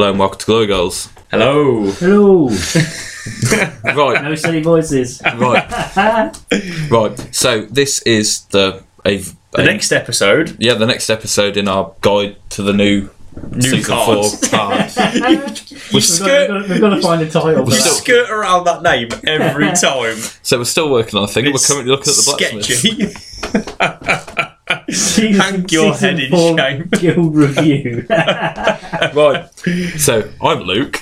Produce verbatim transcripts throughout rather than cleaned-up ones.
Hello and welcome to Glory Girls. Hello. Hello. Right. No silly voices. Right. Right. So this is the a, The a, next episode. Yeah, the next episode in our guide to the new New season cards. four cards. We've skirt- got, we've got to find a title for You that. skirt around that name every time. So we're still working on a thing. It's we're currently looking at the blacksmith. sketchy. Season- Hang your season head in four shame. Guild review. Right. So I'm Luke.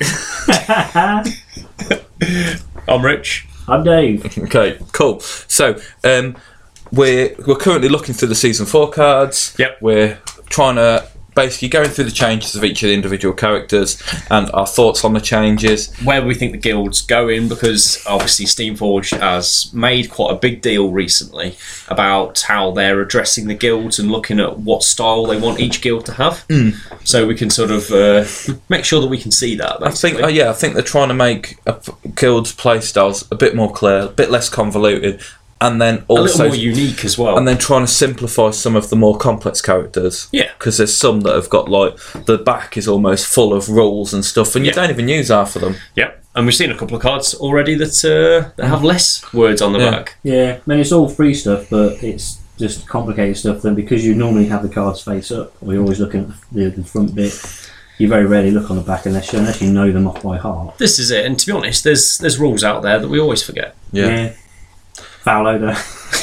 I'm Rich. I'm Dave. Okay. Cool. So um, we're we're currently looking through the season four cards. Yep. We're trying to. Basically going through the changes of each of the individual characters and our thoughts on the changes. Where we think the guild's going, because obviously Steamforged has made quite a big deal recently about how they're addressing the guilds and looking at what style they want each guild to have. Mm. So we can sort of uh, make sure that we can see that. I think, oh yeah, I think they're trying to make a guild's playstyles a bit more clear, a bit less convoluted, and then also a little more unique as well. And then trying to simplify some of the more complex characters. Yeah. Because there's some that have got like the back is almost full of rules and stuff, and you Yeah. don't even use half of them. Yep. And we've seen a couple of cards already that uh, that have less words on the Yeah. back. Yeah, I mean, it's all free stuff, but it's just complicated stuff. Then because you normally have the cards face up, or you're always looking at the, the front bit, you very rarely look on the back unless you, unless you know them off by heart. This is it. And to be honest, there's there's rules out there that we always forget. Yeah. Foul odour.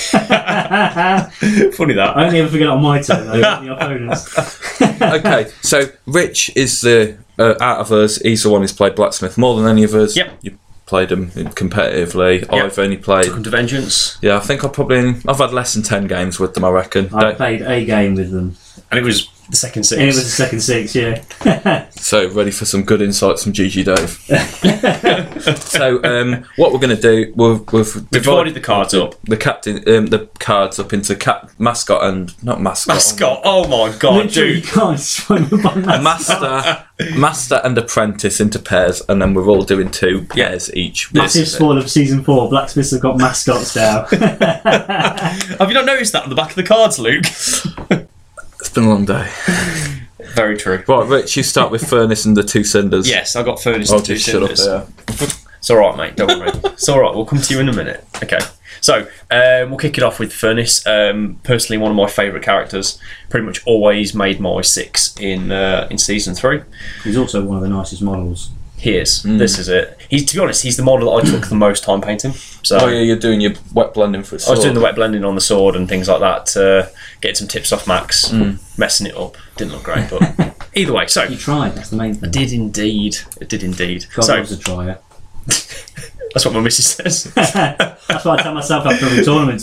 Funny that. I only ever forget it on my turn, though, not the opponents. Okay, so Rich is the uh, out of us. He's the one who's played Blacksmith more than any of us. Yep. You played him competitively. Yep. I've only played. Took 'em to Vengeance. Yeah, I think I've probably I've had less than ten games with them. I reckon. I played a game with them. And it was the second six. And it was the second six, yeah. So ready for some good insights from G G Dave. So um, what we're going to do, we've, we've We've divided the cards up. the captain, um, the cards up into cap, mascot and not mascot. Mascot. Oh my god, Literally, you dude. can't swim up on A that. master, master and apprentice into pairs, and then we're all doing two pairs each. Massive This is it. spoil of season four. Blacksmiths have got mascots now. Have you not noticed that on the back of the cards, Luke? It's been a long day. Very true. Right, Rich, you start with Furnace and the two cinders. Yes, I got Furnace I'll and two just shut up cinders. there. It's alright, mate, don't worry. It's alright, we'll come to you in a minute. Okay, so um, we'll kick it off with Furnace. Um, personally, one of my favourite characters. Pretty much always made my six in uh, in season three. He's also one of the nicest models. He is. Mm. This is it. He's, to be honest, he's the model that I took the most time painting. So Oh yeah, you're doing your wet blending for a I sword. was doing the wet blending on the sword and things like that to get some tips off Max. Mm. Messing it up. Didn't look great, but either way. So, You tried, that's the main thing. I did indeed. It did indeed. God so, loves a trier. that's what my missus says. That's what I tell myself after every tournament.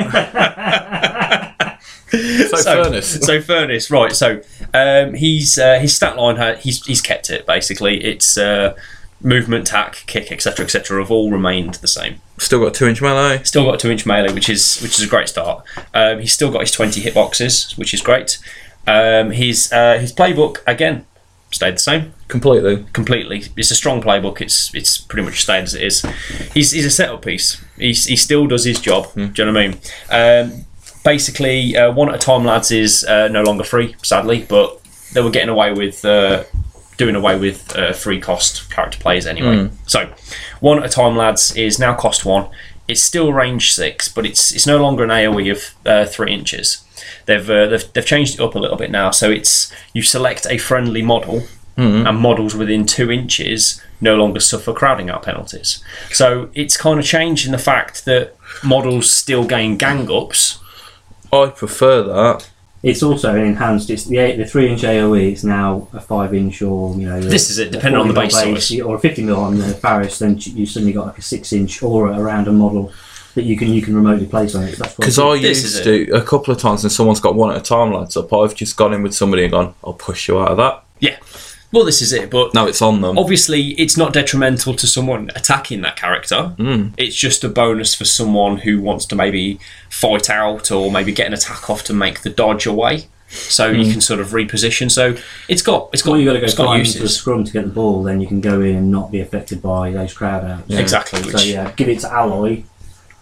So, Furnace. So Furnace, right? So um, he's uh, his stat line. Ha- he's he's kept it basically. It's uh, movement, tack, kick, et cetera, et cetera. Have all remained the same. Still got two inch melee. Still got a two inch melee, which is which is a great start. Um, he's still got his twenty hitboxes, which is great. Um, his uh, his playbook again stayed the same Completely. completely. It's a strong playbook. It's it's pretty much stayed as it is. He's he's a setup piece. He's, he still does his job. Mm. Do you know what I mean? Um, basically, uh, one at a time, lads, is uh, no longer free, sadly, but they were getting away with uh, doing away with uh, free cost character plays anyway. Mm. So, one at a time, lads, is now cost one. It's still range six, but it's it's no longer an AoE of uh, three inches. They've, uh, they've they've changed it up a little bit now. So it's you select a friendly model, Mm. and models within two inches no longer suffer crowding out penalties. So it's kind of changed in the fact that models still gain gang ups. I prefer that. It's also enhanced. It's the eight, the three inch AoE is now a five inch or you know. This is it, depending on the base size. or a fifty mil on the Faris. Then you suddenly got like a six inch aura around a model that you can you can remotely place on it. That's what Because I This used is to, a couple of times when someone's got one at a time lads up, I've just gone in with somebody and gone, I'll push you out of that. Yeah. Well, this is it, but Now it's on them. obviously it's not detrimental to someone attacking that character. Mm. It's just a bonus for someone who wants to maybe fight out or maybe get an attack off to make the dodge away. So Mm. you can sort of reposition. So it's got it's got Well, you got to go it's got climb into a uses. scrum to get the ball. Then you can go in and not be affected by those crowd outs. Exactly. So Which yeah, give it to Alloy.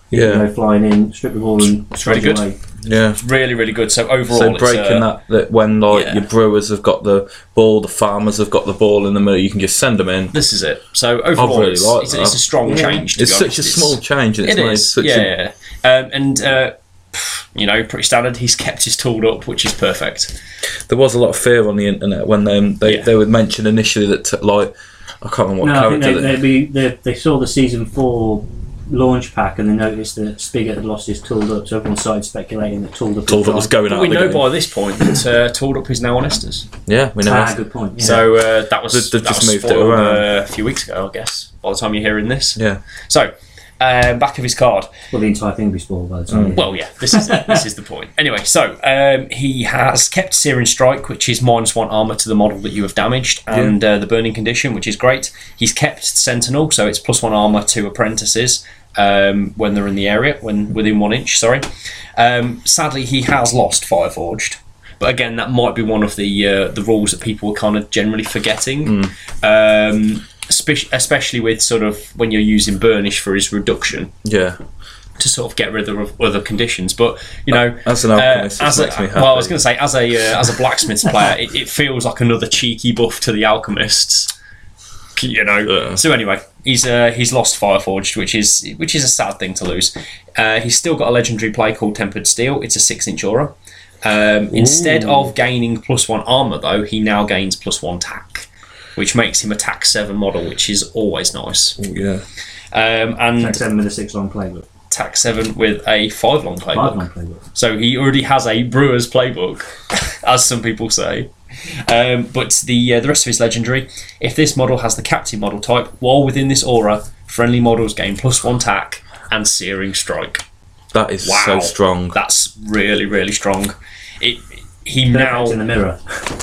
You Yeah. can go flying in, strip the ball, and It's really trudge good. away. Yeah. Really, really good. So overall, So it's, breaking uh, that, that when like yeah. your brewers have got the ball, the farmers have got the ball in the middle, you can just send them in. This is it. So overall, really it's, like it's, that. it's a strong Yeah. change. To It's be such honest. a It's- small change, and it's It made is, such yeah, a yeah. Um, and uh, you know, pretty standard. He's kept his tooled up, which is perfect. there was a lot of fear on the internet when um, they Yeah. they would mention initially that t- like I can't remember what No, I think character they, they, they, be, they, they saw the season four launch pack and they noticed that Spigot had lost his tooled up, so everyone started speculating that tooled up told it was going But out. we of the know game. by this point that uh, tooled up is now on Estes. Yeah, we know. Ah, that's- good point. Yeah. So uh, that was They've- they've that just was moved it spoiled, around. uh, a few weeks ago, I guess. By the time you're hearing this, Yeah, so. Um, back of his card. well, the entire thing will be spoiled by the time. Mm. you- Well, yeah, this is it. This is the point. Anyway, so um, he has kept Searing Strike, which is minus one armor to the model that you have damaged, and uh, the Burning Condition, which is great. He's kept Sentinel, so it's plus one armor to apprentices um, when they're in the area, when within one inch. Sorry. Um, sadly, he has lost Fireforged, but again, that might be one of the uh, the rules that people are kind of generally forgetting. Um, espe- especially with sort of when you're using Burnish for his reduction yeah. to sort of get rid of other conditions, but you know, As an alchemist, uh, this as makes a, me happy. well, I was going to say as a uh, as a blacksmiths player, it, it feels like another cheeky buff to the alchemists. You know. Yeah. So anyway, he's uh, he's lost Fireforged, which is which is a sad thing to lose. Uh, he's still got a legendary play called Tempered Steel. It's a six inch aura. Um, instead of gaining plus one armor, though, he now gains plus one tack, which makes him a tack seven model, which is always nice. Ooh, yeah. Um, and Take seven with a six long playbook. tack seven with a five long Five playbook. long playbook. So he already has a brewer's playbook, as some people say. Um, but the uh, the rest of his legendary, if this model has the captain model type, while within this aura, friendly models gain plus one tack and Searing Strike. That is Wow. so strong. That's really, really strong. It he Perfect now in the mirror,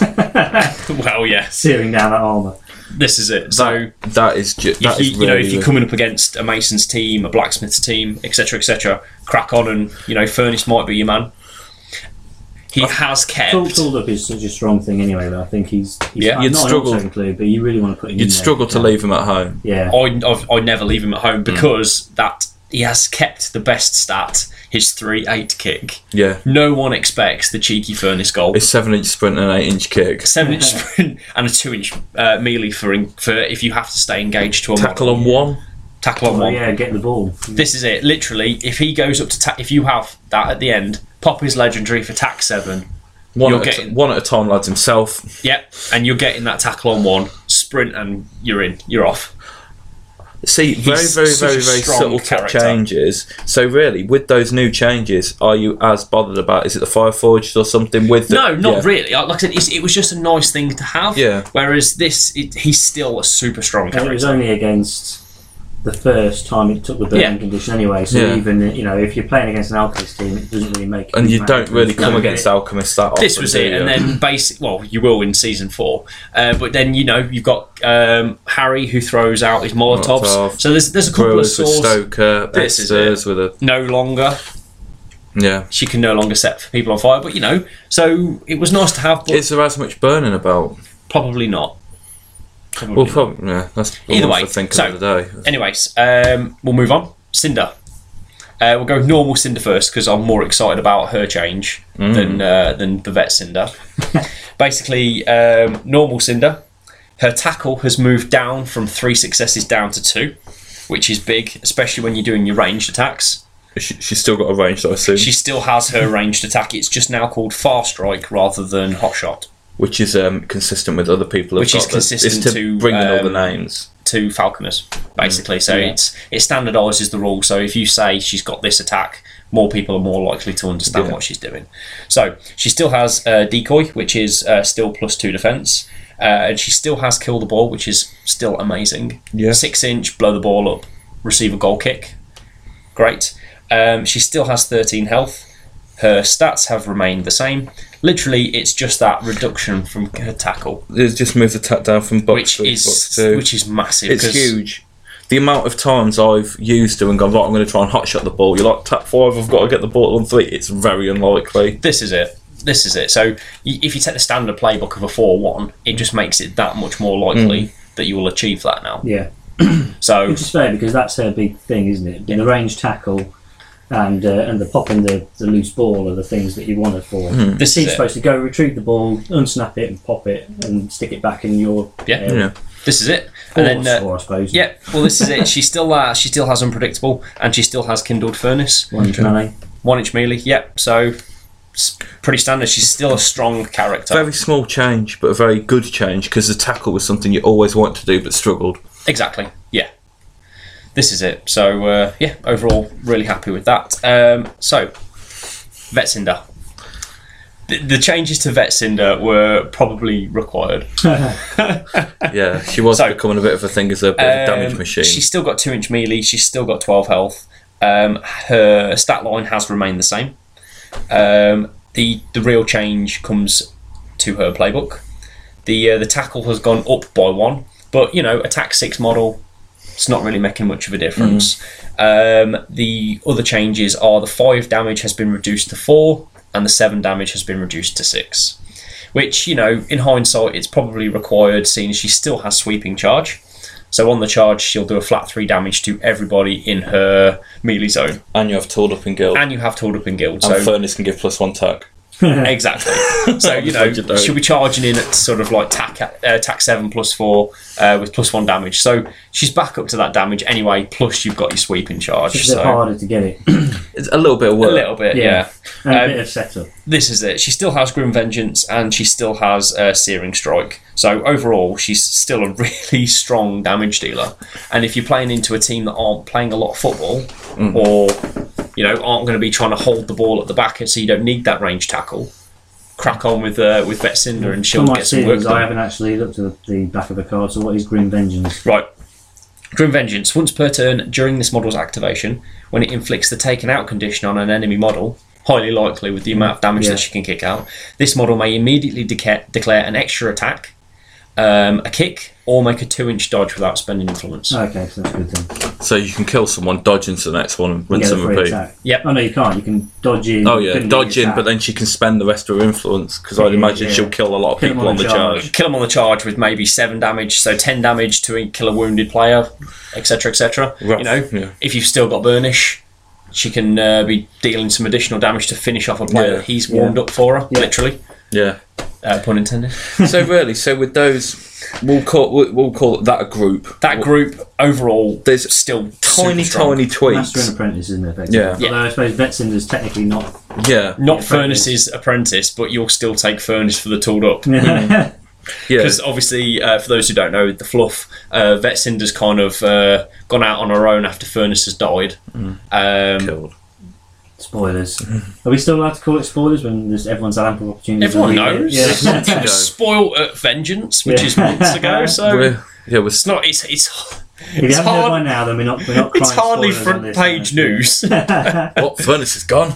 well, yes, searing down that armour. this is it. So that, that is ju- if that you, is you know really if you're good. coming up against a mason's team, a blacksmith's team, et cetera, et cetera, crack on and you know furnace might be your man. He has kept. Tool, tooled up is such a strong thing anyway, though. I think he's, he's Yeah, I'm you'd not struggle- an include, but you really want to put him in You'd there. struggle to Yeah. leave him at home. Yeah. I I've, I never leave him at home because that he has kept the best stat, his three eight kick. Yeah. No one expects the cheeky furnace goal. It's seven inch sprint and an eight inch kick. Seven inch sprint and a two inch uh, melee for for if you have to stay engaged to a Tackle model. on one. Tackle on Well, one. yeah, get the ball. This is it. Literally, if he goes up to ta- if you have that at the end, pop his legendary for tack seven. One You're at, a getting- t- one at a time, lads, himself. Yep, and you're getting that tackle on one sprint, and you're in. You're off. See, very, He's very, such very, a very strong subtle tech character. changes. So, really, with those new changes, are you as bothered about? Is it the Fireforged or something with the. No, not yeah. really. Like I said, it's, it was just a nice thing to have. Yeah. Whereas this, it, he's still a super strong And it was character. only against the first time it took the burning Yeah. condition anyway. So Yeah. even you know if you're playing against an alchemist team, it doesn't really make. a And huge you amount don't of really difference. come No, against it- alchemists that often. This was do it, you? and then basic. Well, you will in season four, uh, but then you know you've got um, Harry who throws out his Molotovs. Molotov. So there's there's a couple Brewers of with swords. Stoker, This is Esters with a. No longer, Yeah. she can no longer set people on fire. But you know, so it was nice to have. But Is there as much burning about? probably not. Probably Well, not. probably, yeah. That's Either what way, I think so- of the day. Anyways, um, we'll move on. Cinder. Uh, we'll go normal Cinder first because I'm more excited about her change Mm. than uh, than the vet Cinder. Basically, um, normal Cinder. Her tackle has moved down from three successes down to two, which is big, especially when you're doing your ranged attacks. She, she's still got a range, I assume. She still has her ranged attack. It's just now called Far Strike rather than Hot Shot which is um, consistent with other people. Which have is got this. consistent It's to, to, bring in all the um, names. to Falconers, basically. So Yeah. it's it standardises the rule. So if you say she's got this attack, more people are more likely to understand Yeah. what she's doing. So she still has uh, Decoy, which is uh, still plus two defense, uh, and she still has Kill the Ball, which is still amazing. Yeah. Six inch, blow the ball up, receive a goal kick. Great. Um, she still has thirteen health. Her stats have remained the same. Literally, it's just that reduction from her tackle, It's just moved the attack down from box which three to is box two. which is massive. It's 'cause- huge. The amount of times I've used her and gone, right, I'm going to try and hot shot the ball. You're like, tap five, I've got to get the ball on three. It's very unlikely. This is it. This is it. So y- if you take the standard playbook of a four one, it just makes it that much more likely Mm. that you will achieve that now. Yeah, So which is fair because that's her big thing, isn't it? In the range tackle, and uh, and the popping the, the loose ball are the things that you want it for. Mm. This He's is it. supposed to go retrieve the ball, unsnap it, and pop it, and stick it back in your Yeah. area. Yeah. This is it. Or, And then, uh, score, I suppose. yeah, well, this is it. She still uh, she still has unpredictable, and she still has kindled furnace, One inch melee. one inch melee. Yep. So it's pretty standard. She's still a strong character. Very small change, but a very good change because the tackle was something you always wanted to do but struggled. Exactly. Yeah. This is it. So uh, yeah, overall, really happy with that. Um, so, Vetsinder. The, the changes to Vetsinder were probably required. Yeah, she was So, becoming a bit of a thing as a bit of a damage Um, machine. She's still got two inch melee. She's still got twelve health. Um, her stat line has remained the same. Um, the the real change comes to her playbook. The uh, the tackle has gone up by one, but you know, attack six model, it's not really making much of a difference. Um, the other changes are the five damage has been reduced to four, and the seven damage has been reduced to six. Which, you know, in hindsight, it's probably required, seeing she still has sweeping charge. So on the charge, she'll do a flat three damage to everybody in her melee zone, And you have tooled up in guild. and you have tooled up in guild. And So Furnace can give plus one tack. exactly. So you know, Legendary. she'll be charging in at sort of like tack uh, tack seven plus four uh, with plus one damage. So she's back up to that damage anyway. Plus you've got your sweeping charge. It's a bit So harder to get it. It's a little bit of a work. little bit, yeah. And a Um, bit of setup. This is it. She still has Grim Vengeance and she still has uh, Searing Strike. So overall, she's still a really strong damage dealer. And if you're playing into a team that aren't playing a lot of football, or you know aren't going to be trying to hold the ball at the back, so you don't need that range tackle, crack on with uh, with Vetsinder and she'll For my get some work series, I done. haven't actually looked at the back of the card, so what is Grim Vengeance? Right. Grim Vengeance. Once per turn during this model's activation, when it inflicts the taken out condition on an enemy model, highly likely with the amount of damage Yeah. that she can kick out, this model may immediately deca- declare an extra attack, um, a kick, or make a two inch dodge without spending influence. Okay, so that's good then. So you can kill someone, dodge into the next one, and You rinse get a and free repeat. attack. Yep. Oh no, you can't. You can dodge in. Oh you yeah, couldn't dodge do in, attack. but then she can spend the rest of her influence because I'd Yeah, imagine yeah. she'll kill a lot of Kill 'em people on on the the charge. charge. Kill them on the charge with maybe seven damage, so ten damage to kill a wounded player, et cetera, et cetera. Rough, You know, yeah. if you've still got Burnish, she can uh, be dealing some additional damage to finish off a player Yeah. he's warmed Yeah. up for her, Yeah. literally. Yeah. Uh, pun intended. So really, so with those, we'll call we'll, we'll call that a group. That group overall, There's still tiny, super strong. tiny tweaks. Master and Apprentice, isn't it? Effectively? Yeah. Yeah. Although I suppose Vetsinder's technically not. Yeah, Not Apprentice. Furnace's apprentice, but you'll still take Furnace for the tooled up. yeah. Because obviously, uh, for those who don't know, the fluff, uh, Vetsinder's kind of uh, gone out on her own after Furnace has died. Um, Killed. Spoilers. Are we still allowed to call it spoilers when there's everyone's had ample opportunity? everyone to read knows. it? Yeah. It was spoiled at Vengeance, which Yeah. is months ago. So We're, yeah, we're it's not. It's it's If you it's haven't heard by hard. now, then we're not. We're not. It's crying hardly spoilers on front this, page no. news. what furnace is gone.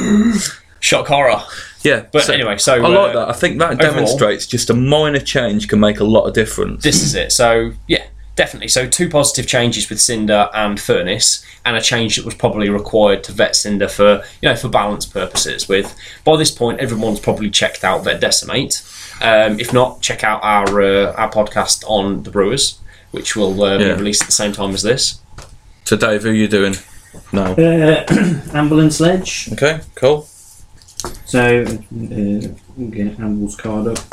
Shock horror. Yeah, But anyway, so I like uh, that. I think that overall- demonstrates just a minor change can make a lot of difference. This is it. So yeah, definitely. So two positive changes with Cinder and Furnace, and a change that was probably required to Vet Cinder for you know for balance purposes. With by this point, everyone's probably checked out Vet Decimate. Um, if not, check out our uh, our podcast on the Brewers, which will uh, Yeah. be released at the same time as this. So Dave, who are you doing? No. Uh, Ambulance Sledge. Okay, cool. So, uh, get Amble's card up.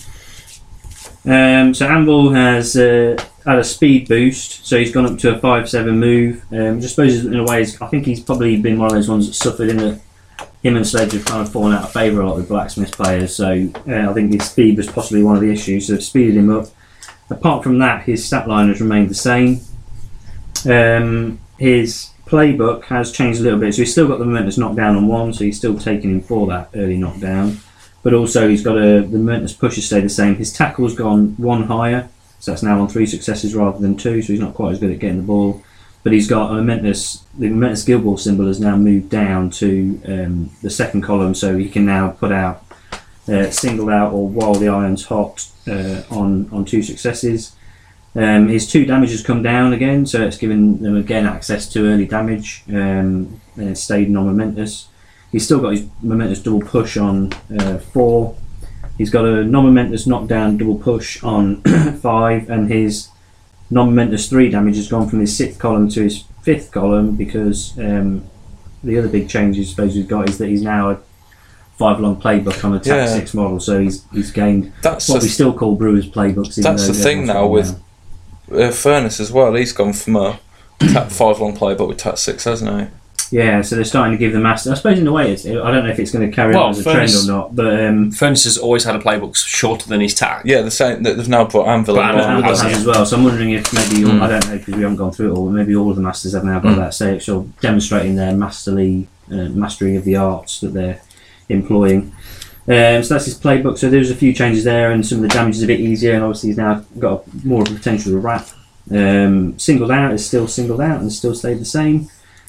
Um, so Amble has uh, had a speed boost, so he's gone up to a five seven move. Um, just suppose in a way, I think he's probably been one of those ones that suffered in that him and Sledge have kind of fallen out of favour a lot with Blacksmith players. So uh, I think his speed was possibly one of the issues. So speeded him up. Apart from that, his stat line has remained the same. Um, his playbook has changed a little bit, so he's still got the Momentous knockdown on one, so he's still taking him for that early knockdown. But also he's got a the Momentous push has stayed the same. His tackle's gone one higher, so that's now on three successes rather than two, so he's not quite as good at getting the ball. But he's got a Momentous, the Momentous Guild Ball symbol has now moved down to um, the second column, so he can now put out uh, singled out or while the iron's hot uh, on, on two successes. Um, his two damage has come down again, so it's given them again access to early damage, um, and it's stayed non-momentous. He's still got his momentous double push on uh, four. He's got a non-momentous knockdown double push on five, and his non-momentous three damage has gone from his sixth column to his fifth column because um, the other big changes I suppose we've got is that he's now a five long playbook on a T A C Yeah. six model, so he's he's gained That's what the, we still call Brewers playbooks. even that's though the the thing other now ones with uh, Furness as well. He's gone from a T A C five long playbook with T A C six, hasn't he? Yeah, so they're starting to give the master. I suppose in a way, it's, I don't know if it's going to carry Well, on as a Furness- trend or not, but um, Furness has always had a playbook shorter than his tag. Yeah, the same. They've now brought Anvil But along Anvil Anvil with has has, them. as well. So I'm wondering if maybe all, Mm. I don't know because we haven't gone through it all. But maybe all of the masters have now got Mm. that stage, so demonstrating their masterly uh, mastery of the arts that they're employing. Um, so that's his playbook. So there's a few changes there, and some of the damage is a bit easier, and obviously he's now got a, more of a potential to wrap. Um, singled out is still singled out and still stayed the same.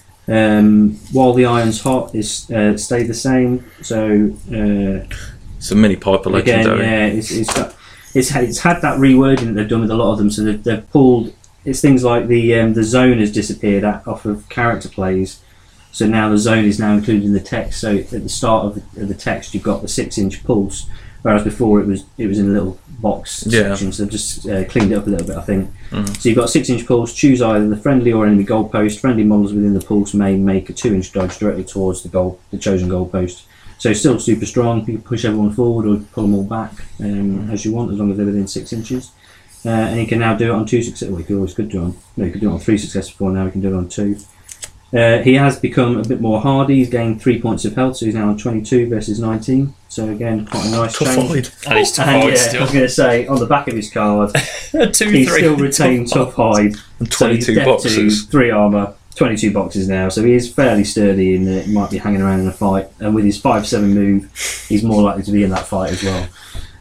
Um, while the iron's hot is uh, stayed the same. So uh, It's a mini Piper again, legendary. yeah, it's it's, got, it's had it's had that rewording that they've done with a lot of them. So they've, they've pulled. It's things like the um, the zone has disappeared at, off of character plays. So now the zone is now included in the text. So at the start of the, of the text, you've got the six-inch pulse, whereas before it was it was in a little box Yeah. section. So they've just uh, cleaned it up a little bit, I think. Mhm. So you've got six-inch pulse. Choose either the friendly or enemy goalpost. Friendly models within the pulse may make a two-inch dodge directly towards the goal, the chosen goalpost. So still super strong. You can push everyone forward or pull them all back um, as you want, as long as they're within six inches. Uh, and he can now do it on two success. Well, he could always could do it on. No, he could do it on three success before. Now he can do it on two. Uh, he has become a bit more hardy. He's gained three points of health, so he's now on twenty-two versus nineteen. So again, quite a nice Tough change. hide. And he's tough And hide yeah, I still. was going to say on the back of his card, Two, he's three. still retained tough hide. And So he's twenty-two deck boxes. Two, three armor, twenty-two boxes now. So he is fairly sturdy in that he might be hanging around in a fight. And with his five seven move, he's more likely to be in that fight as well.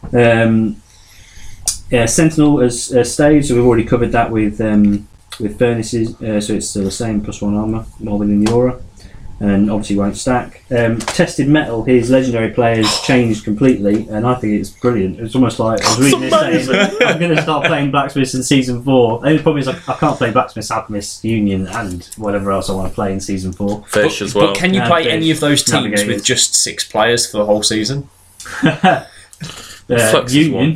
Um, yeah, Sentinel has uh, stayed, so we've already covered that with um, with Furnaces. Uh, so it's still the same plus one armor while within the aura, and obviously won't stack. Um, Tested Metal, his legendary players changed completely, and I think it's brilliant. It's almost like I was reading this saying, I'm going to start playing Blacksmiths in season four. The only problem is I, I can't play Blacksmiths, Alchemists, Union, and whatever else I want to play in season four. Fish But, as well. but can you Yeah, play fish, any of those teams navigators. with just six players for the whole season? uh, Flux is Union.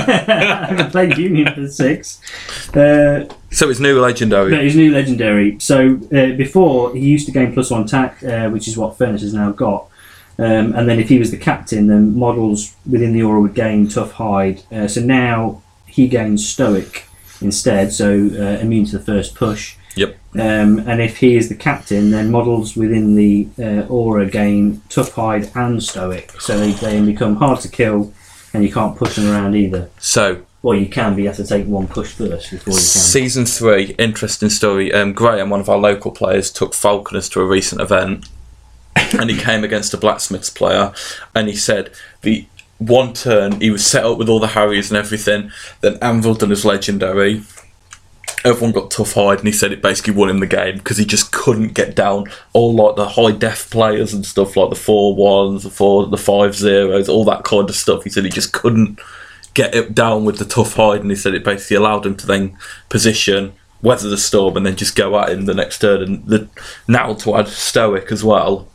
I haven't played Union for six. Uh, So it's new legendary. No, he's new legendary. So uh, before he used to gain plus one attack, uh, which is what Furnace has now got. Um, and then if he was the captain, then models within the aura would gain tough hide. Uh, so now he gains stoic instead, so uh, immune to the first push. Yep. Um, and if he is the captain, then models within the uh, aura gain tough hide and stoic, so they, they become hard to kill, and you can't push them around either. So Well, you can, but you have to take one push first before you can. season three, interesting story. Um, Graham, one of our local players, took Falconers to a recent event, and he came against a Blacksmiths player, and he said the one turn he was set up with all the Harriers and everything. Then Anvil done his legendary. Everyone got tough hide, and he said it basically won him the game because he just couldn't get down all like the high def players and stuff, like the four ones, the four, the five zeros, all that kind of stuff. He said he just couldn't get it down with the tough hide, and he said it basically allowed him to then position, weather the storm, and then just go at him the next turn. And the, now to add stoic as well.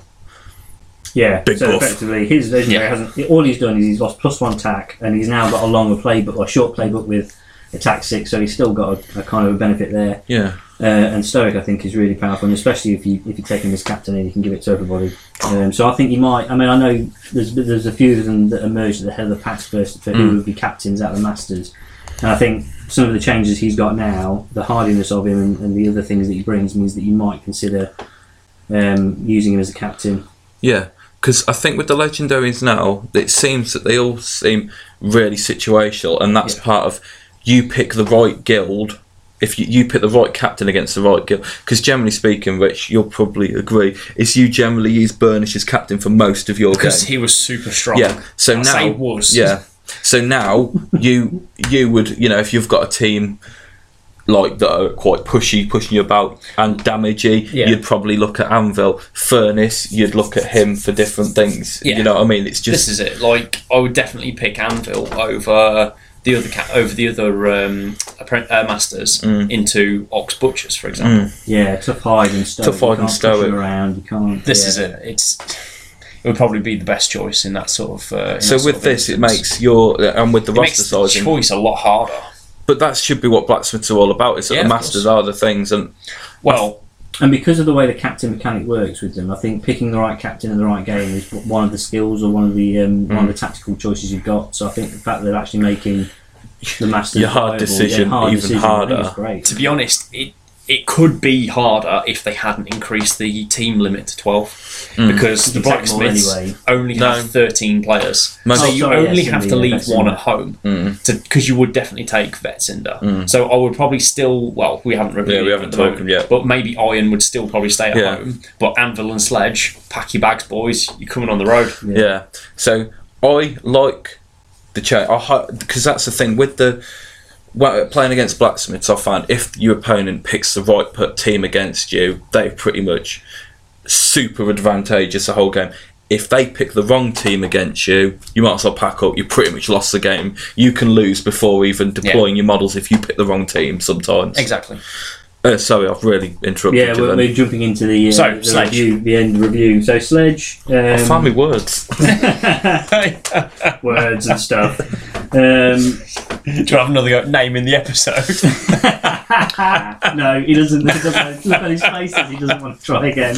Yeah, Big so buff. effectively his legendary Yeah. hasn't. All he's done is he's lost plus one attack, and he's now got a longer playbook, or a short playbook with attack six. So he's still got a, a kind of a benefit there. Yeah. Uh, and stoic, I think, is really powerful, and especially if you if you take him as captain and you can give it to everybody. Um, so I think you might. I mean, I know there's there's a few of them that emerged at the head of the packs first for who Mm. would be captains at the Masters, and I think some of the changes he's got now, the hardiness of him, and, and the other things that he brings, means that you might consider um, using him as a captain. Yeah, because I think with the legendaries now, it seems that they all seem really situational, and that's Yeah. part of you pick the right guild. If you, you pick the right captain against the right guild, because generally speaking, Rich, you'll probably agree, is you generally use Burnish as captain for most of your Because game. he was super strong. Yeah. So I now, say was. yeah. So now you you would you know if you've got a team like that are quite pushy, pushing you about and damagey, Yeah. you'd probably look at Anvil. Furnace, you'd look at him for different things. Yeah. You know what I mean? It's just This is it. Like, I would definitely pick Anvil over the other ca- over the other um, appre- uh, masters Mm. into Ox Butchers, for example. Mm. Yeah, tough hide and stoic. Tough hide you and can't push stoic. him around. You can't. This yeah. is it. It's it would probably be the best choice in that sort of. Uh, in So that sort with of this, it instance. makes your and with the it roster makes the sizing. choice a lot harder. But that should be what blacksmiths are all about. Is that Yeah, the of masters course. are the things, and Well, And because of the way the captain mechanic works with them, I think picking the right captain in the right game is one of the skills or one of the um, mm. one of the tactical choices you've got. So I think the fact that they're actually making the Masters your hard viable, decision yeah, hard even decision, harder. is great. To be honest, it it could be harder if they hadn't increased the team limit to twelve, mm. because the Blacksmiths anyway. only No. have thirteen players, Most- so Oh, you sorry, only yes, have to indeed, leave yeah, one Vetzinder. at home, Mm. because you would definitely take Vetzinder. Mm. So I would probably still, well, we haven't reviewed Yeah, we it haven't at the talked moment, yet. but maybe Iron would still probably stay at Yeah. home. But Anvil and Sledge, pack your bags, boys. You're coming on the road. Yeah. Yeah. So I like the change because that's the thing with the well, playing against Blacksmiths. I find if your opponent picks the right put team against you, they're pretty much super advantageous the whole game. If they pick the wrong team against you, you might as well pack up. You pretty much lost the game. You can lose before even deploying your models if you pick the wrong team. Sometimes. Exactly. Uh, sorry, I've really interrupted Yeah, you. we're, then. we're jumping into the, uh, So, the Sledge. review, the end review. So Sledge, um, I found me words. words and stuff. Um, Do you have another go- name in the episode? no, he doesn't. He doesn't look at his faces. He doesn't want to try again.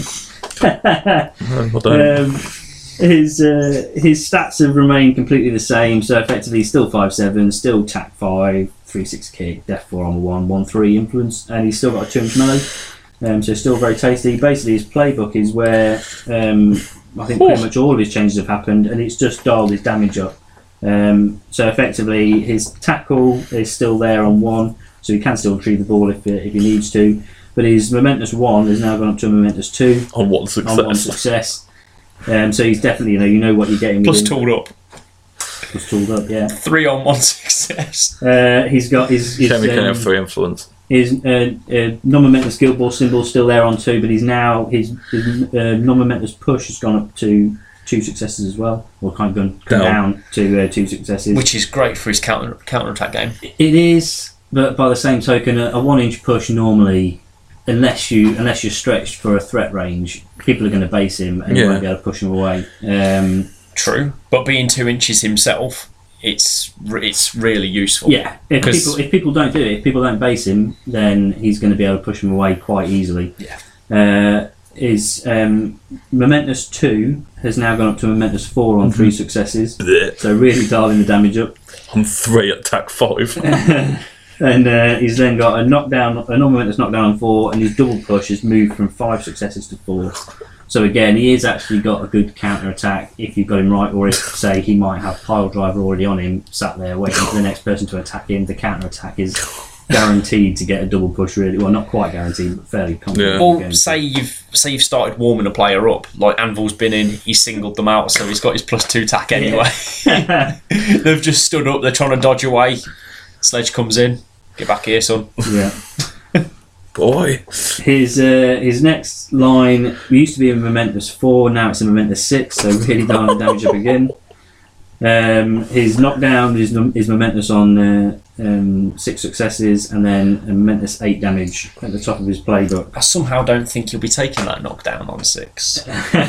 Well done. Um, his uh, his stats have remained completely the same. So effectively, he's still five seven, still tack five, three six kick, death four armor one, one three influence, and he's still got a two inch melee. Um, so still very tasty. Basically, his playbook is where um, I think pretty much all of his changes have happened, and it's just dialed his damage up. Um, so effectively, his tackle is still there on one, so he can still retrieve the ball if if he needs to. But his momentous one has now gone up to a momentous two On what success? on one success. Um, so he's definitely, you know, you know what you're getting. Plus with him. tooled up. Plus tooled up, yeah. Three on one success. Uh, he's got his his, Shame we can um, have three influence. his uh, uh, non-momentous guild ball symbol still there on two, but he's now his, his uh, non-momentous push has gone up to two successes as well, or kind of gone come Down. down, to uh, two successes. Which is great for his counter counter attack game. It is, but by the same token, a, a one-inch push normally, unless you unless you're stretched for a threat range, people are going to base him and you Yeah. won't be able to push him away. Um, True, but being two inches himself, it's re- it's really useful. yeah, if 'Cause- people if people don't do it, if people don't base him, then he's going to be able to push him away quite easily. Yeah. Uh, his um, momentous two has now gone up to momentous four on three successes, Blech. so really dialing the damage up. I'm three at tack five. And uh, he's then got a knockdown, a non-momentous knockdown on four, and his double push has moved from five successes to four. So again, he has actually got a good counter attack if you've got him right, or if, say, he might have pile driver already on him, sat there waiting for the next person to attack him. The counter attack is guaranteed to get a double push. Really, well, not quite guaranteed, but fairly confident. Yeah. Or Again. say you've say you've started warming a player up, like Anvil's been in, he's singled them out, so he's got his plus two tack anyway. They've just stood up, they're trying to dodge away. Sledge comes in, get back here, son. Yeah. Boy. His uh, his next line used to be a momentous four, now it's a momentous six, so really dialing the damage up again. Um, his knockdown is num- is momentous on uh, um, six successes, and then a momentous eight damage at the top of his playbook. I somehow don't think he'll be taking that knockdown on six.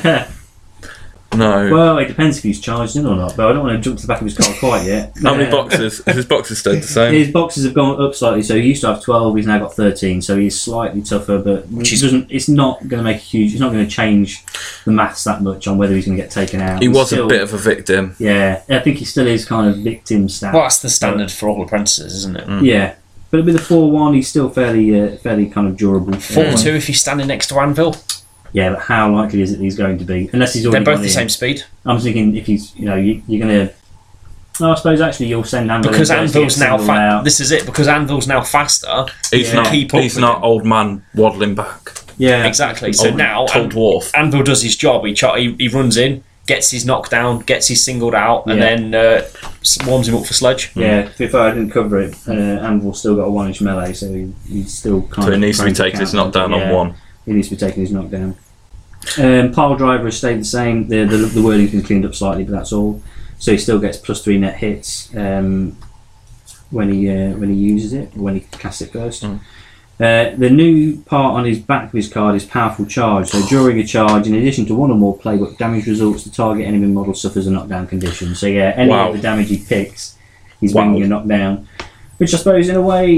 No. Well, it depends if he's charged in or not, but I don't want to jump to the back of his car quite yet. How many Uh, boxes? His boxes stayed the same. His boxes have gone up slightly, so he used to have twelve. He's now got thirteen, so he's slightly tougher. But Which it is- doesn't. It's not going to make a huge. It's not going to change the maths that much on whether he's going to get taken out. He He's was still, a bit of a victim. Yeah, I think he still is kind of victim stat. Well, that's the standard for all apprentices, isn't it? Mm. Yeah, but with a four one, he's still fairly, uh, fairly kind of durable. Four Uh, two if he's standing next to Anvil. Yeah, but how likely is it he's going to be? Unless he's They're already both gone the in. same speed. I'm thinking if he's, you know, you, you're going to. No, I suppose actually you'll send Anvil Because in first to Anvil's get now singled fa- out. this is it, because Anvil's now faster. He's Yeah. not. Keep up He's with not him. old man waddling back. Yeah, Exactly. So Old- now tall An- dwarf. Anvil does his job. He, ch- he he runs in, gets his knockdown, gets his singled out, and Yeah. then uh, s- warms him up for Sledge. Yeah, to be fair, I didn't cover it. Uh, Anvil's still got a one inch melee, so he, he's still kind So of. he needs to be trying taking his counter. knockdown Yeah, on one. He needs to be taking his knockdown. Um, Pile driver has stayed the same. The, the the wording's been cleaned up slightly, but that's all. So he still gets plus three net hits um, when he uh, when he uses it, or when he casts it first. Mm. Uh, the new part on his back of his card is powerful charge. So during a charge, in addition to one or more playbook damage results, the target enemy model suffers a knockdown condition. So yeah, any Wow. of the damage he picks, he's Wow. bringing a knockdown. Which I suppose, in a way,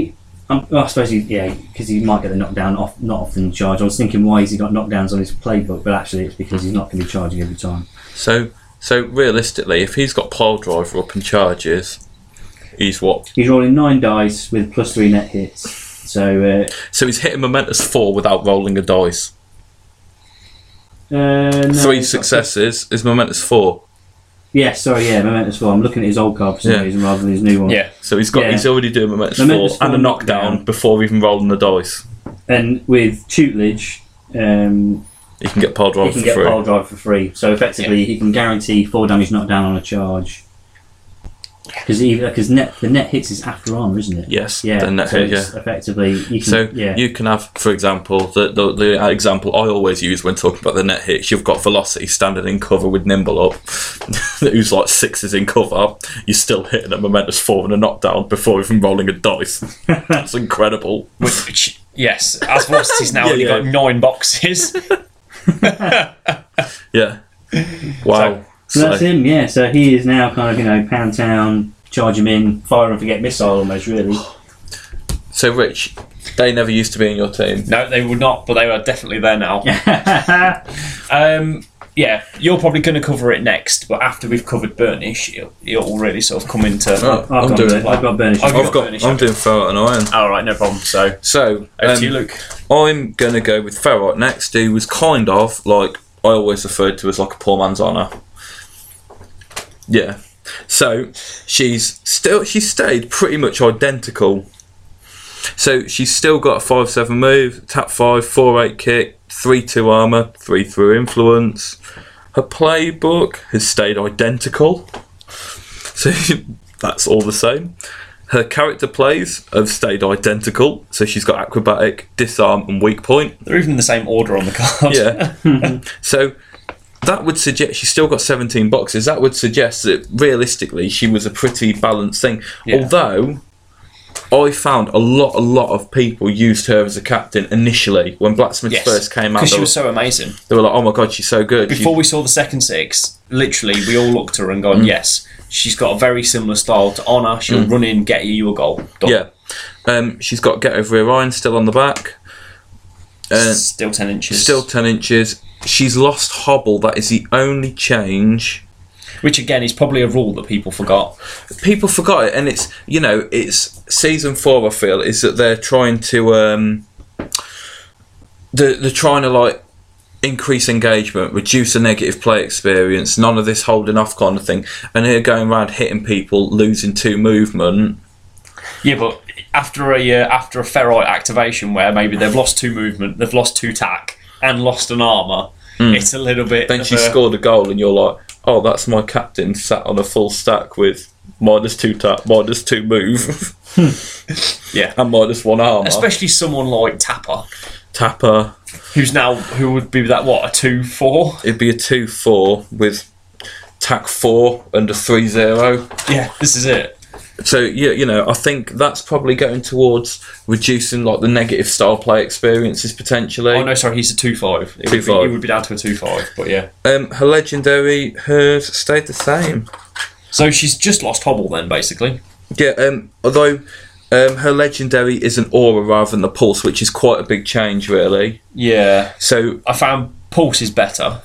Um, well, I suppose he, yeah, because he might get the knockdown off, not often charged. I was thinking, why has he got knockdowns on his playbook? But actually, it's because he's not going to be charging every time. So, so realistically, if he's got pile driver up and charges, he's what? He's rolling nine dice with plus three net hits. So, uh, So he's hitting momentous four without rolling a dice. uh, no, Three it's not- successes is momentous four. Yeah, sorry, yeah, momentous four. I'm looking at his old card for some Yeah. reason rather than his new one. Yeah. So he's got Yeah. he's already doing momentous, Momentous four and a four knockdown, knockdown. before even rolling the dice. And with tutelage, um, He can get pile he driver can for get free. pile drive for free. So effectively, he can guarantee four damage knockdown on a charge. Because because net the net hits is after armor, isn't it? Yes, Yeah. the net so hit, it's yeah. effectively, you can. So yeah. you can have, for example, the, the the example I always use when talking about the net hits. You've got Velocity standing in cover with Nimble up, who's like sixes in cover. You're still hitting a momentous four and a knockdown before even rolling a dice. That's incredible. Which, yes, as Velocity's now Yeah, only yeah. got nine boxes. Yeah. Wow. So that's him, yeah. So he is now kind of, you know, pound town, charge him in, fire and forget missile almost, really. So, Rich, they never used to be in your team. No, they would not, but they are definitely there now. um, yeah, you're probably going to cover it next, but after we've covered Burnish, it'll, it'll really sort of come into. Oh, I've I'm got, doing. Bur- I've got Burnish. I've I've got. Burnish, I'm haven't doing Ferrite and Iron. All right, no problem. So, So, over um, to you, Luke. I'm gonna go with Ferrite next, who was kind of like I always referred to as like a poor man's honour. Yeah. So she's still she's stayed pretty much identical. So she's still got a five seven move, tap five, four eight kick, three two armour, three through influence. Her playbook has stayed identical. So that's all the same. Her character plays have stayed identical. So she's got acrobatic, disarm and weak point. They're even in the same order on the card. Yeah. So that would suggest she's still got seventeen boxes. That would suggest that realistically she was a pretty balanced thing. Yeah. Although I found a lot, a lot of people used her as a captain initially when Blacksmiths Yes, first came out. because They she were, was so amazing. they were like, "Oh my god, she's so good." Before She- we saw the second six, literally, we all looked at her and gone, Mm. yes, she's got a very similar style to Honor. She'll run in, get you a goal. Done. yeah, um, she's got Get Over Rear Iron still on the back. Uh, Still ten inches. still ten inches. She's lost Hobble. That is the only change. Which, again, is probably a rule that people forgot. People forgot it, and it's you know it's season four. I feel is that they're trying to um, they're, they're trying to like increase engagement, reduce the negative play experience, none of this holding off kind of thing, and they're going around hitting people, losing two movement. Yeah, but after a uh, after a ferrite activation where maybe they've lost two movement, they've lost two tack, and lost an armour, it's a little bit. Then of she a- scored a goal, and you're like, oh, that's my captain sat on a full stack with minus two tap, minus two move, Yeah, and minus one armour. especially someone like Tapper, Tapper. who's now who would be that what a two four. It'd be a two four with tack four and a three zero. Yeah, this is it. So yeah, you know, I think that's probably going towards reducing like the negative style play experiences potentially. Oh no, sorry, he's a two five. It Two would be, five. it would be down to a two five, but yeah. Um, her legendary has stayed the same. So she's just lost Hobble then, basically. Yeah. Um, although um, her legendary is an aura rather than the pulse, which is quite a big change, really. Yeah, So I found Pulse is better.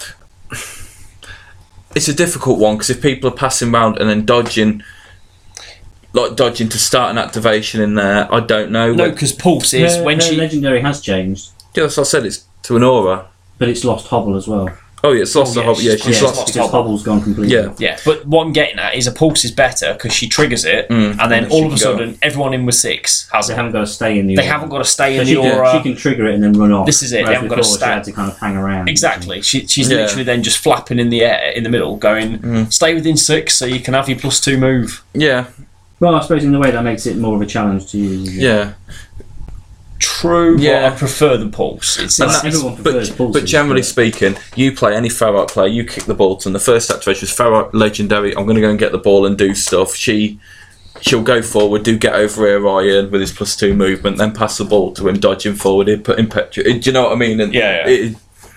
it's a difficult one because if people are passing around and then dodging, like dodging to start an activation in there, I don't know. No, Like- because Pulse is her, when her she. legendary has changed, yeah, that's what I said. It's to an aura. but it's lost Hobble as well. Oh yeah, it's lost Oh, the yeah, whole. Yeah, she's- she's yeah, lost. lost because Hobble. Hobble's gone completely. Yeah. Yeah, but what I'm getting at is a Pulse is better because she triggers it, Mm, and then and all she of a can go. sudden, everyone in with six has They it. haven't got to stay in the. They aura. haven't got to stay So in she, the can, aura. she can trigger it and then run off. This is it, they whereas haven't got to before stay- She had to kind of hang around. Exactly. She, she's Yeah. literally then just flapping in the air in the middle, going, Mm. stay within six so you can have your plus two move. Yeah, Well, I suppose in a way that makes it more of a challenge to you. yeah. True, Yeah. but I prefer the Pulse. It's, And it's, that- it's- Everyone prefers But, pulses, but generally but- speaking, you play any Ferrite player, you kick the ball, and the first activation is Ferrite legendary. I'm going to go and get the ball and do stuff. She, she'll go forward, do Get Over Rear Iron with his plus two movement, then pass the ball to him, dodging forward, he'd put impetu. Do you know what I mean? And Yeah, yeah. It,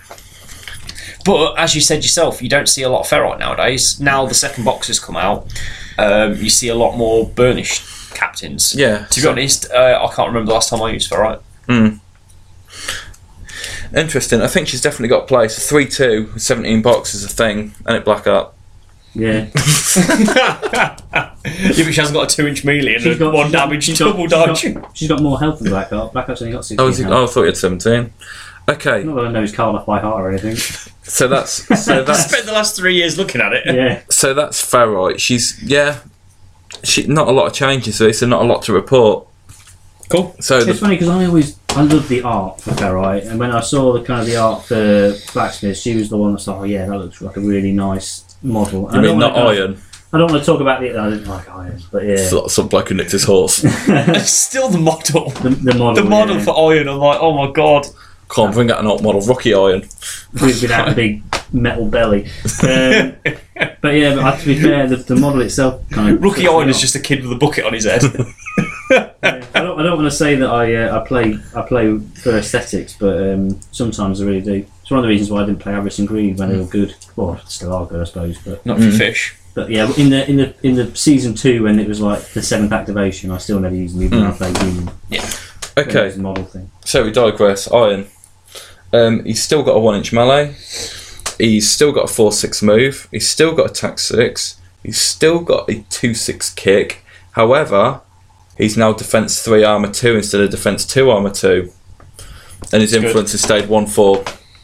But as you said yourself, you don't see a lot of ferrite nowadays. Now the second box has come out, um, you see a lot more burnished captains. Yeah. To be honest, uh, I can't remember the last time I used Ferrite. Mm. Interesting. I think she's definitely got a place. three two, seventeen box is a thing, and it black up. Yeah. Yeah, but she hasn't got a two inch melee and She's a got- one she's got- damage she's double got- dodge. She's got, she's got more health than Blackheart. Blackheart's only got sixteen Oh, is it, health. oh, I thought you had seventeen. Okay, Not that I know his card off by heart or anything. so that's so I that's spent the last three years looking at it. Yeah. so that's Ferrite. She's yeah, she not a lot of changes there, so not a lot to report. Cool. So It's the, funny because I always I love the art for Ferrite, and when I saw the kind of the art for Blacksmith, she was the one that's like, oh yeah, that looks like a really nice model. you I mean don't not wanna- iron? I don't want to talk about the. I didn't like iron, but yeah, Some, some bloke who nicked his horse. It's still the model. the, the model. The model yeah. for Iron, I'm like, oh my god. Can't bring out an alt model, Rocky Iron. with, without a big metal belly. Um, but yeah, but to be fair, the, the model itself kind of. Rookie puts me Iron is off. just a kid with a bucket on his head. Yeah, I don't. I don't want to say that I uh, I play I play for aesthetics, but um, sometimes I really do. It's one of the reasons why I didn't play Avarice and Greed when they were good. Well, still are good, I suppose. But Not for fish. but yeah, in the in the in the season two when it was like the seventh activation, I still never used them even when I played Union. Yeah. It Okay, was a model thing. so we digress. Iron. Um, he's still got a one inch melee. He's still got a four six move. He's still got attack six. He's still got a two six kick. However, he's now defense three armor two instead of defense two armor two, and his That's good. influence has stayed one four.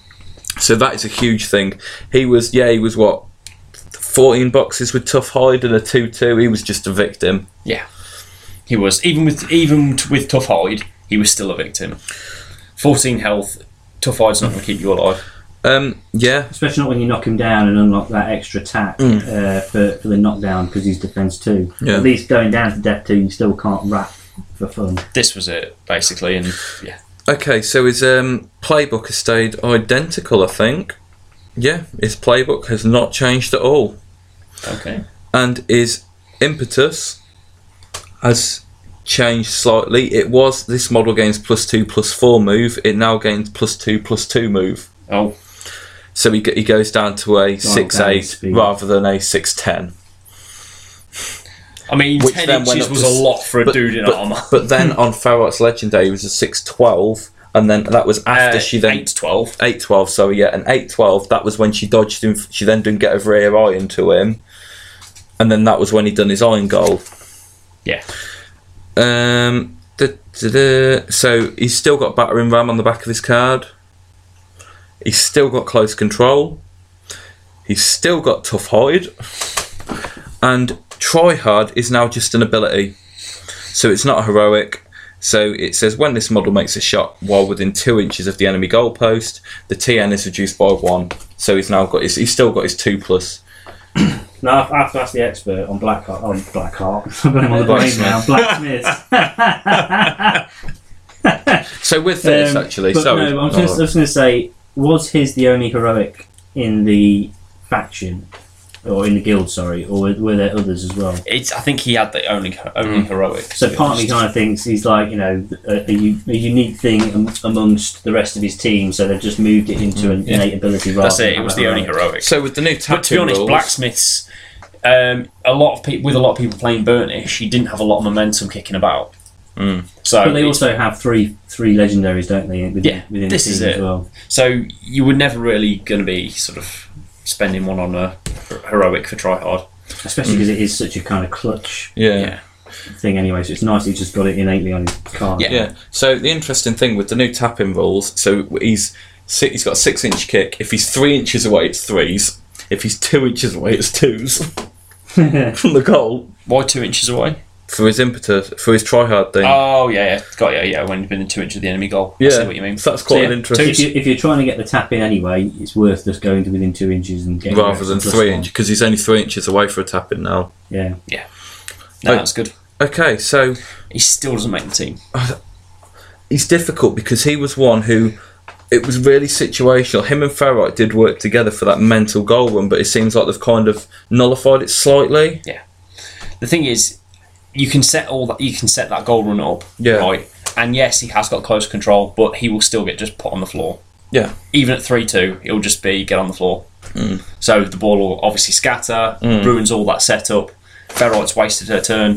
So that is a huge thing. He was yeah he was what fourteen boxes with tough hide and a two two. He was just a victim. Yeah. He was. Even with even t- with Tough Hide, he was still a victim. fourteen health. Tough Hide's not going to keep you alive. Um, yeah, Especially not when you knock him down and unlock that extra attack uh, for, for the knockdown because he's defense two. Yeah. At least going down to depth two, you still can't wrap for fun. This was it, basically, and yeah. Okay, so his um, playbook has stayed identical, I think. Yeah, his playbook has not changed at all. Okay. And his impetus has changed slightly. It was, this model gains plus two, plus four move. It now gains plus two, plus two move. Oh, So he, g- he goes down to a six eight speed. rather than a six ten. I mean, Which ten then went inches up was to a s- lot for a but, dude in but, armour. But then on Ferrite's Legendary, he was a six twelve, and then that was after Uh, she then... eight twelve. eight twelve, sorry, yeah, and eight twelve, that was when she dodged him, she then didn't get a rear iron to him, and then that was when he done his iron goal. Yeah. Um, da, da, da. So he's still got battering ram on the back of his card, he's still got close control, he's still got tough hide, and try hard is now just an ability, so it's not a heroic. So it says when this model makes a shot while within two inches of the enemy goalpost, the T N is reduced by one. So he's now got his, he's still got his two plus. No, I have to ask the expert on Blackheart. On Blackheart. I'm going on the brain now. Blacksmith. So with this, Um, actually, but sorry, no, I'm just, I was going to say, was his the only heroic in the faction, or in the guild? Sorry, or were, were there others as well? It's. I think he had the only only heroic. to So be partly honest. kind of thinks he's like, you know, a, a, u- a unique thing am- amongst the rest of his team. So they've just moved it into an innate ability. Rather That's it. than It have was a the only heroic. heroic. so with the new But to be tapping honest, rules, blacksmiths, um, a lot of people with a lot of people playing Burnish, he didn't have a lot of momentum kicking about. Mm. So But they it's- also have three three legendaries, don't they? Within, Yeah, within this the is team it. as well. So you were never really going to be sort of spending one on a heroic for tryhard. Especially because it is such a kind of clutch yeah. Yeah. thing anyway. So it's nice he's just got it innately on his card. Yeah. Yeah. So the interesting thing with the new tapping rules, so he's si- he's got a six inch kick. If he's three inches away, it's threes. If he's two inches away, it's twos from the goal Why two inches away? for his impetus, for his try hard thing. Oh yeah, yeah, got you. Yeah, when you've been in two inches of the enemy goal. I Yeah, see what you mean. so that's quite So, an yeah, interesting- If, you, if you're trying to get the tap in anyway, it's worth just going to within two inches and getting rather the than extra three plus inches, because he's only three inches away for a tap in now. one. Yeah. No, Oh. that's good. Okay, so He still doesn't make the team. he's difficult because he was one who it was really situational. Him and Ferrite did work together for that mental goal run, but it seems like they've kind of nullified it slightly. The thing is, you can set all that. You can set that goal run up, Yeah. right? And yes, he has got close control, but he will still get just put on the floor. Yeah. Even at three two, it'll just be get on the floor. Mm. So the ball will obviously scatter, Mm. ruins all that setup. Ferrite's wasted her turn.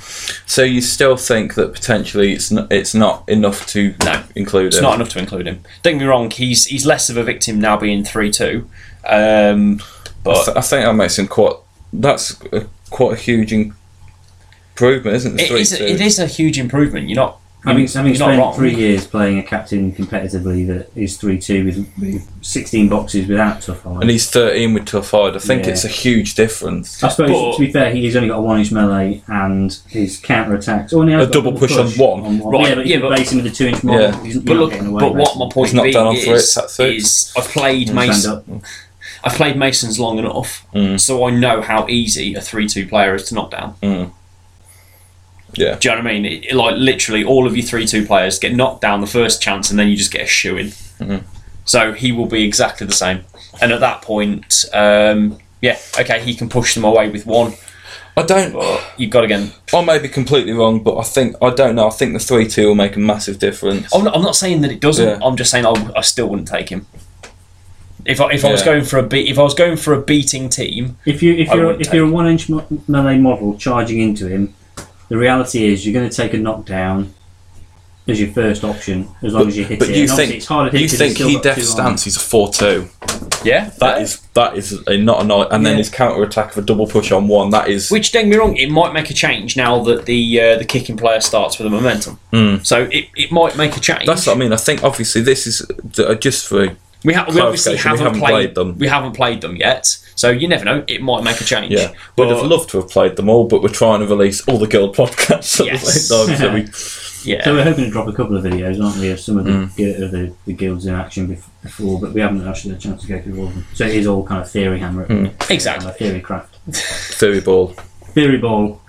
So you still think that potentially it's not, it's not enough to No, include It's him? not enough to include him. Don't get me wrong, he's he's less of a victim now being three two. Um, I, but th- I think that makes him quite. That's a, quite a huge improvement, isn't it? it is, a, it is a huge improvement. You're not. Having, You're, having you're not spent wrong. three years playing a captain competitively that is three two with, with sixteen boxes without tough hide. And he's thirteen with tough hide. I think Yeah. it's a huge difference. I suppose, But- to be fair, he's only got a one inch melee and his counter attacks. Oh, and he has A got double push on one. Right, Yeah, but yeah, you can but- base him with a two inch model. Yeah. He's, you're But not look, getting away but what basically. my point He's not being done on three, is, that's six. is I've played Stand Mason. up. I've played Masons long enough, Mm. so I know how easy a three two player is to knock down. Mm. Yeah. Do you know what I mean? It, like literally, all of your three two players get knocked down the first chance, and then you just get a shoe in. Mhm. So he will be exactly the same. And at that point, um, yeah, okay, he can push them away with one. I don't. But you've got to get. I may be completely wrong, but I think I don't know. I think the three two will make a massive difference. I'm not, I'm not saying that it doesn't. Yeah. I'm just saying I, I still wouldn't take him. If I, if I was Yeah. going for a beat, if I was going for a beating team, If you if I you're wouldn't if take you're a one inch mo- melee model charging into him, the reality is you're going to take a knockdown as your first option as long But- as you hit but it. you And obviously think it's harder to hit you 'cause he's think still he got death two stance? arms. He's a four two. yeah, That is that is a, not a nice. And then Yeah. his counter attack of a double push on one. That is. Which, don't get me wrong, it might make a change now that the uh, the kicking player starts with a momentum. Mm. So it, it might make a change. That's what I mean. I think obviously this is uh, just for. we, ha- we obviously clarification, we haven't, haven't played, played them. We haven't played them yet, so you never know. It might make a change. Yeah, but we'd have loved to have played them all, but we're trying to release all the guild podcasts at Yes. the same time. So we, yeah, So we're hoping to drop a couple of videos, aren't we, of some of the, Mm. gu- of the, the guilds in action bef- before, but we haven't actually had a chance to go through all of them. So it is all kind of theory hammer, Mm. exactly. uh, theory craft, theory ball. theory ball.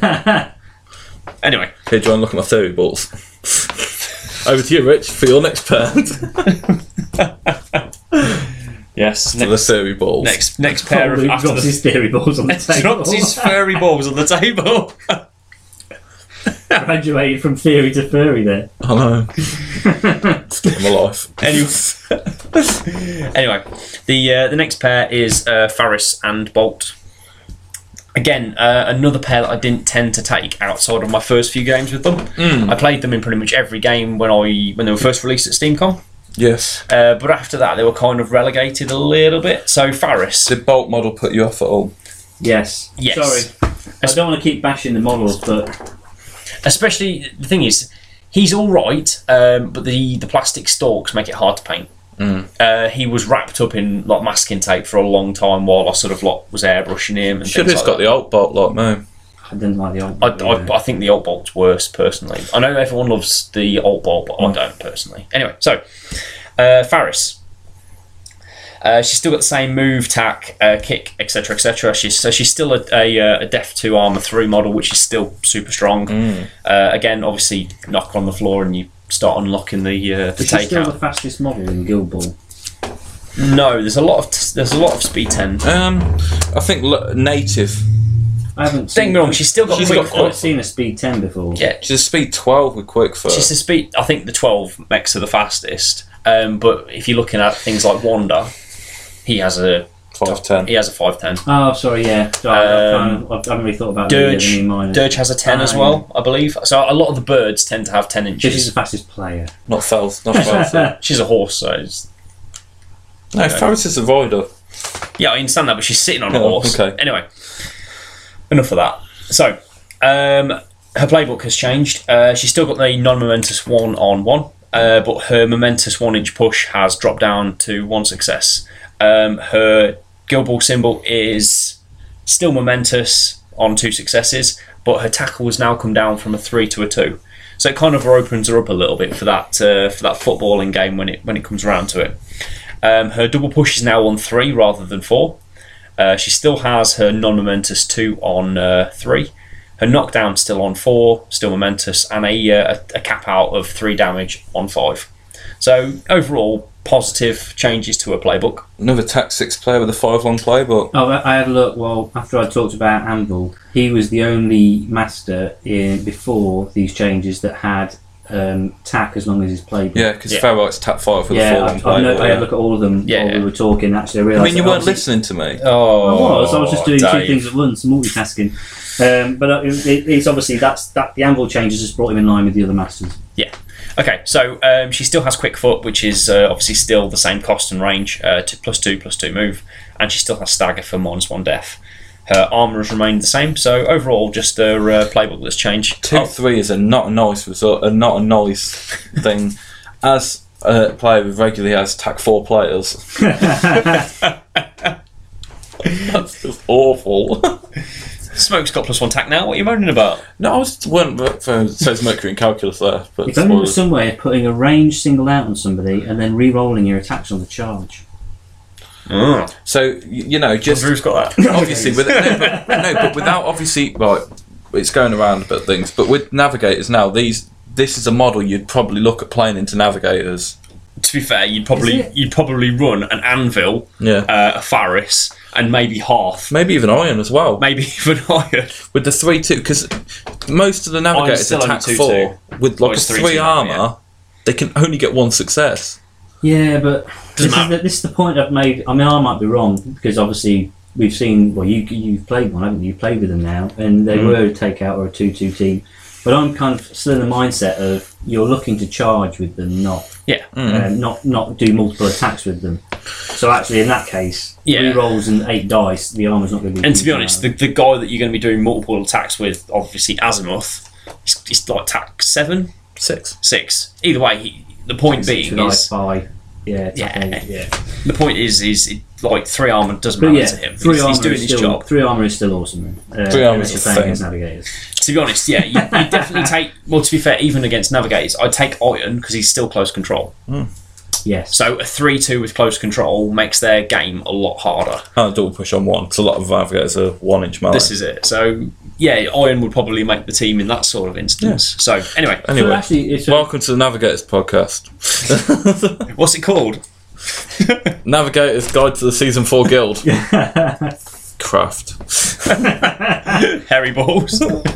Anyway, Here, John, look at my theory balls. Over to you, Rich, for your next pair. yes, For the next theory balls. next next pair of Probably after drops the his theory balls on the table. dropped his furry balls on the table. Graduated from theory to furry there. I know. Skip my life. Anyway, anyway, the uh, the next pair is uh, Faris and Bolt. Again, uh, another pair that I didn't tend to take outside of my first few games with them. Mm. I played them in pretty much every game when I when they were first released at SteamCon. Yes. Uh, but after that, they were kind of relegated a little bit. So Faris, Did Bolt model put you off at all? Yes. Yes. Sorry. I don't want to keep bashing the models, but especially the thing is, he's all right, um, but the the plastic stalks make it hard to paint. Mm. Uh, he was wrapped up in like masking tape for a long time while I sort of like was airbrushing him. And Should things have like got that. the alt bolt like me. I didn't like the old. I, I, I think the alt bolt's worse personally. I know everyone loves the alt bolt, but I don't personally. Anyway, so uh, Faris. Uh, she's still got the same move, tack, uh, kick, et cetera, et cetera. She's so she's still a, a, uh, a Def two armor three model, which is still super strong. Mm. Uh, again, obviously, knock on the floor and you start unlocking the uh, the Is she still the takeout. fastest model in Guild Ball? No, there's a lot of t- there's a lot of speed ten. Um, I think lo- native. I haven't Don't seen, get me wrong, she's still got She's quick got I've not foot. seen a speed ten before. Yeah, She's a speed twelve with quick foot. she's the speed. I think the twelve mechs are the fastest. Um, but if you're looking at things like Wanda, he has a five ten. he has a five ten. Oh, sorry, yeah. Sorry, I've, Um, kind of, I haven't really thought about Dirge, the new minors. Dirge has a ten as Um, well, I believe. So a lot of the birds tend to have ten She's inches. the fastest player. Not Fels. Not Fels. She's a horse, so it's, No, Faris is a rider. yeah, I understand that, but she's sitting on a Oh, horse. okay. Anyway, enough of that. So, um, her playbook has changed. Uh, she's still got the non-momentous one on one, uh, but her momentous one-inch push has dropped down to one success. Um, her Guild Ball symbol is still momentous on two successes, but her tackle has now come down from a three to a two. So it kind of opens her up a little bit for that uh, for that footballing game when it when it comes around to it. Um, her double push is now on three rather than four. Uh, she still has her non-momentous two on uh, three. Her knockdown still on four, still momentous, and a, uh, a, a cap out of three damage on five. So overall, positive changes to her playbook. Another tack six player with a five long playbook. Oh, I I had a look. Well, after I talked about Anvil, he was the only master in before these changes that had um, tack as long as he's played. Yeah, because Yeah. Ferrite's tap five for the Yeah, fallen I've, I've player. no, I had yeah. a look at all of them Yeah, while yeah. we were talking. Actually, I I realised. mean, you that weren't obviously- listening to me. Oh, I was. I was just doing Dave. two things at once, multitasking. Um, but uh, it, it's obviously that's that the anvil changes just brought him in line with the other masters. Yeah. Okay, so um, she still has quick foot, which is uh, obviously still the same cost and range, uh, to plus two, plus two move, and she still has stagger for minus one death. Her armour has remained the same, so overall, just her uh, playbook that's changed. Two Oh, three is a not a nice result, a not a nice thing. As a player who regularly has tack four players, that's just awful. Smoke's got plus one tack now. What are you moaning about? No, I was weren't for says Mercury in calculus there, but If only there was spoilers. some way of putting a range single out on somebody and then re-rolling your attacks on the charge. Oh. So y- you know, just Drew's got that. obviously with no, but, no, but without obviously right, it's going around a bit of things. But with navigators now, these this is a model you'd probably look at playing into navigators. To be fair, you'd probably Is it? you'd probably run an anvil, Yeah, uh, a Faris, and maybe Hearth, maybe even iron as well. maybe even higher. With the three two, because most of the navigators still attack only two four with like Oh, a it's three three two now, armor. yeah. They can only get one success. Yeah, but this is, matter. the, this is the point I've made. I mean, I might be wrong because obviously we've seen. Well, you you've played one, haven't you? You've played with them now, and they Mm. were a takeout or a two-two team. But I'm kind of still in the mindset of you're looking to charge with them, not Yeah. Mm. um, not not do multiple attacks with them. So actually, in that case, Yeah. three rolls and eight dice, the armor's not going to be. And to be huge honest, the, amount. the guy that you're going to be doing multiple attacks with, obviously Azimuth, he's, he's like tack seven, Six. six. Either way, he, the point Six being with is five, yeah, attack Yeah. eight, yeah. the point is is it, like three armor doesn't But matter yeah, to him. three He's, armor he's doing is his still, job. Three armor is still awesome. Then. Uh, Three armor unless is you're a playing thing. against navigators. To be honest, yeah, you, you definitely take. Well, to be fair, even against navigators, I'd take Iron because he's still close control. Yes. So a three-two with close control makes their game a lot harder. And a double push on one, because a lot of navigators are one inch melee. This is it. So yeah, Iron would probably make the team in that sort of instance. So anyway, Anyway, So actually, it's a- welcome to the Navigators podcast. what's it called? Navigators Guide to the Season four Guild. Craft. Hairy balls.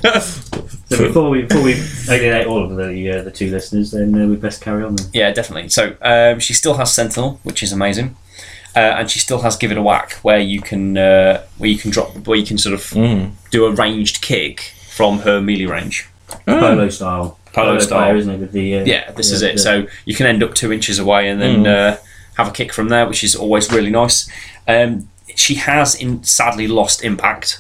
So before we before we alienate all of the uh, the two listeners, then uh, we best carry on. Then. Yeah, definitely. So um, she still has Sentinel, which is amazing, uh, and she still has Give It a Whack, where you can uh, where you can drop where you can sort of Mm. do a ranged kick from her melee range. Polo style. Polo style. player, isn't it? With the uh, Yeah, this the- is it. the- So you can end up two inches away and then uh, have a kick from there, which is always really nice. Um, she has in, sadly lost impact,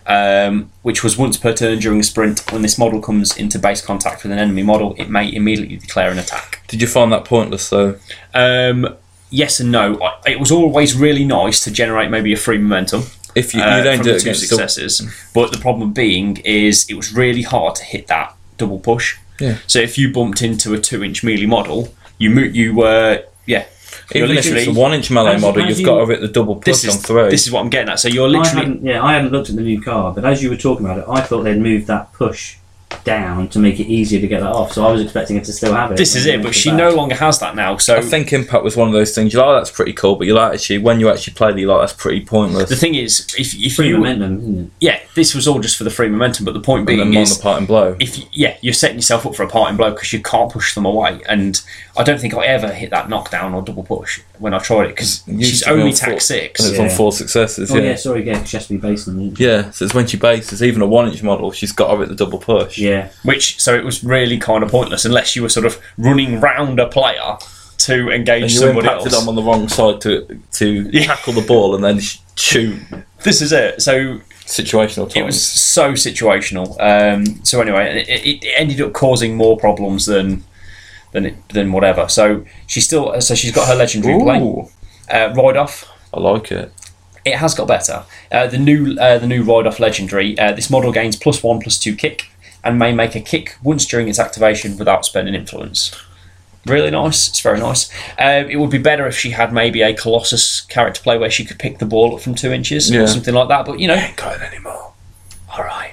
um, which was once per turn during a sprint. When this model comes into base contact with an enemy model, it may immediately declare an attack. Did you find that pointless though? Um, yes and no. I- It was always really nice to generate maybe a free momentum. If you, uh, you don't from do the it two against the- successes, but the problem being is it was really hard to hit that double push. Yeah. So if you bumped into a two-inch melee model, you mo- you were yeah. You're even if it's a literally- one inch melee As- model, as you've you- got to hit the double push This on is three. this is what I'm getting at. So you're I literally hadn't, yeah, I haven't looked at the new card, but as you were talking about it, I thought they'd moved that push down to make it easier to get that off. So I was expecting it to still have it. this is when it, they but went she back. no longer has that now. So I think impact was one of those things. You're like, oh, that's pretty cool, but you're like, actually, when you actually play, you're like, that's pretty pointless. the thing is, if if Free you momentum, isn't it? yeah, this was all just for the free momentum. But the point and being then on is, the parting blow. if you, yeah, you're setting yourself up for a parting blow because you can't push them away. And I don't think I ever hit that knockdown or double push when I tried it because It used she's to be only on tack four- six. And it's Yeah. on four successes, Oh yeah. yeah, sorry, yeah, 'cause she has to be based on it. Yeah, so it's when she bases, even a one inch model, she's got to hit the double push. Yeah, Which so it was really kind of pointless unless you were sort of running round a player to engage And you somebody impacted else. them on the wrong side to to Yeah. tackle the ball and then sh- shoot. This is it. So Situational time. it was so situational. Um, so anyway, it, it ended up causing more problems than than it, than whatever. So she's still so she's got her legendary play. Ooh, Uh, Ride off. I like it. It has got better. Uh, the new uh, the new Ride Off Legendary. Uh, this model gains plus one plus two kick and may make a kick once during its activation without spending influence. Really nice. It's very nice. Um, it would be better if she had maybe a Colossus character play where she could pick the ball up from two inches Yeah. or something like that. But you know, Ain't got it anymore. all right,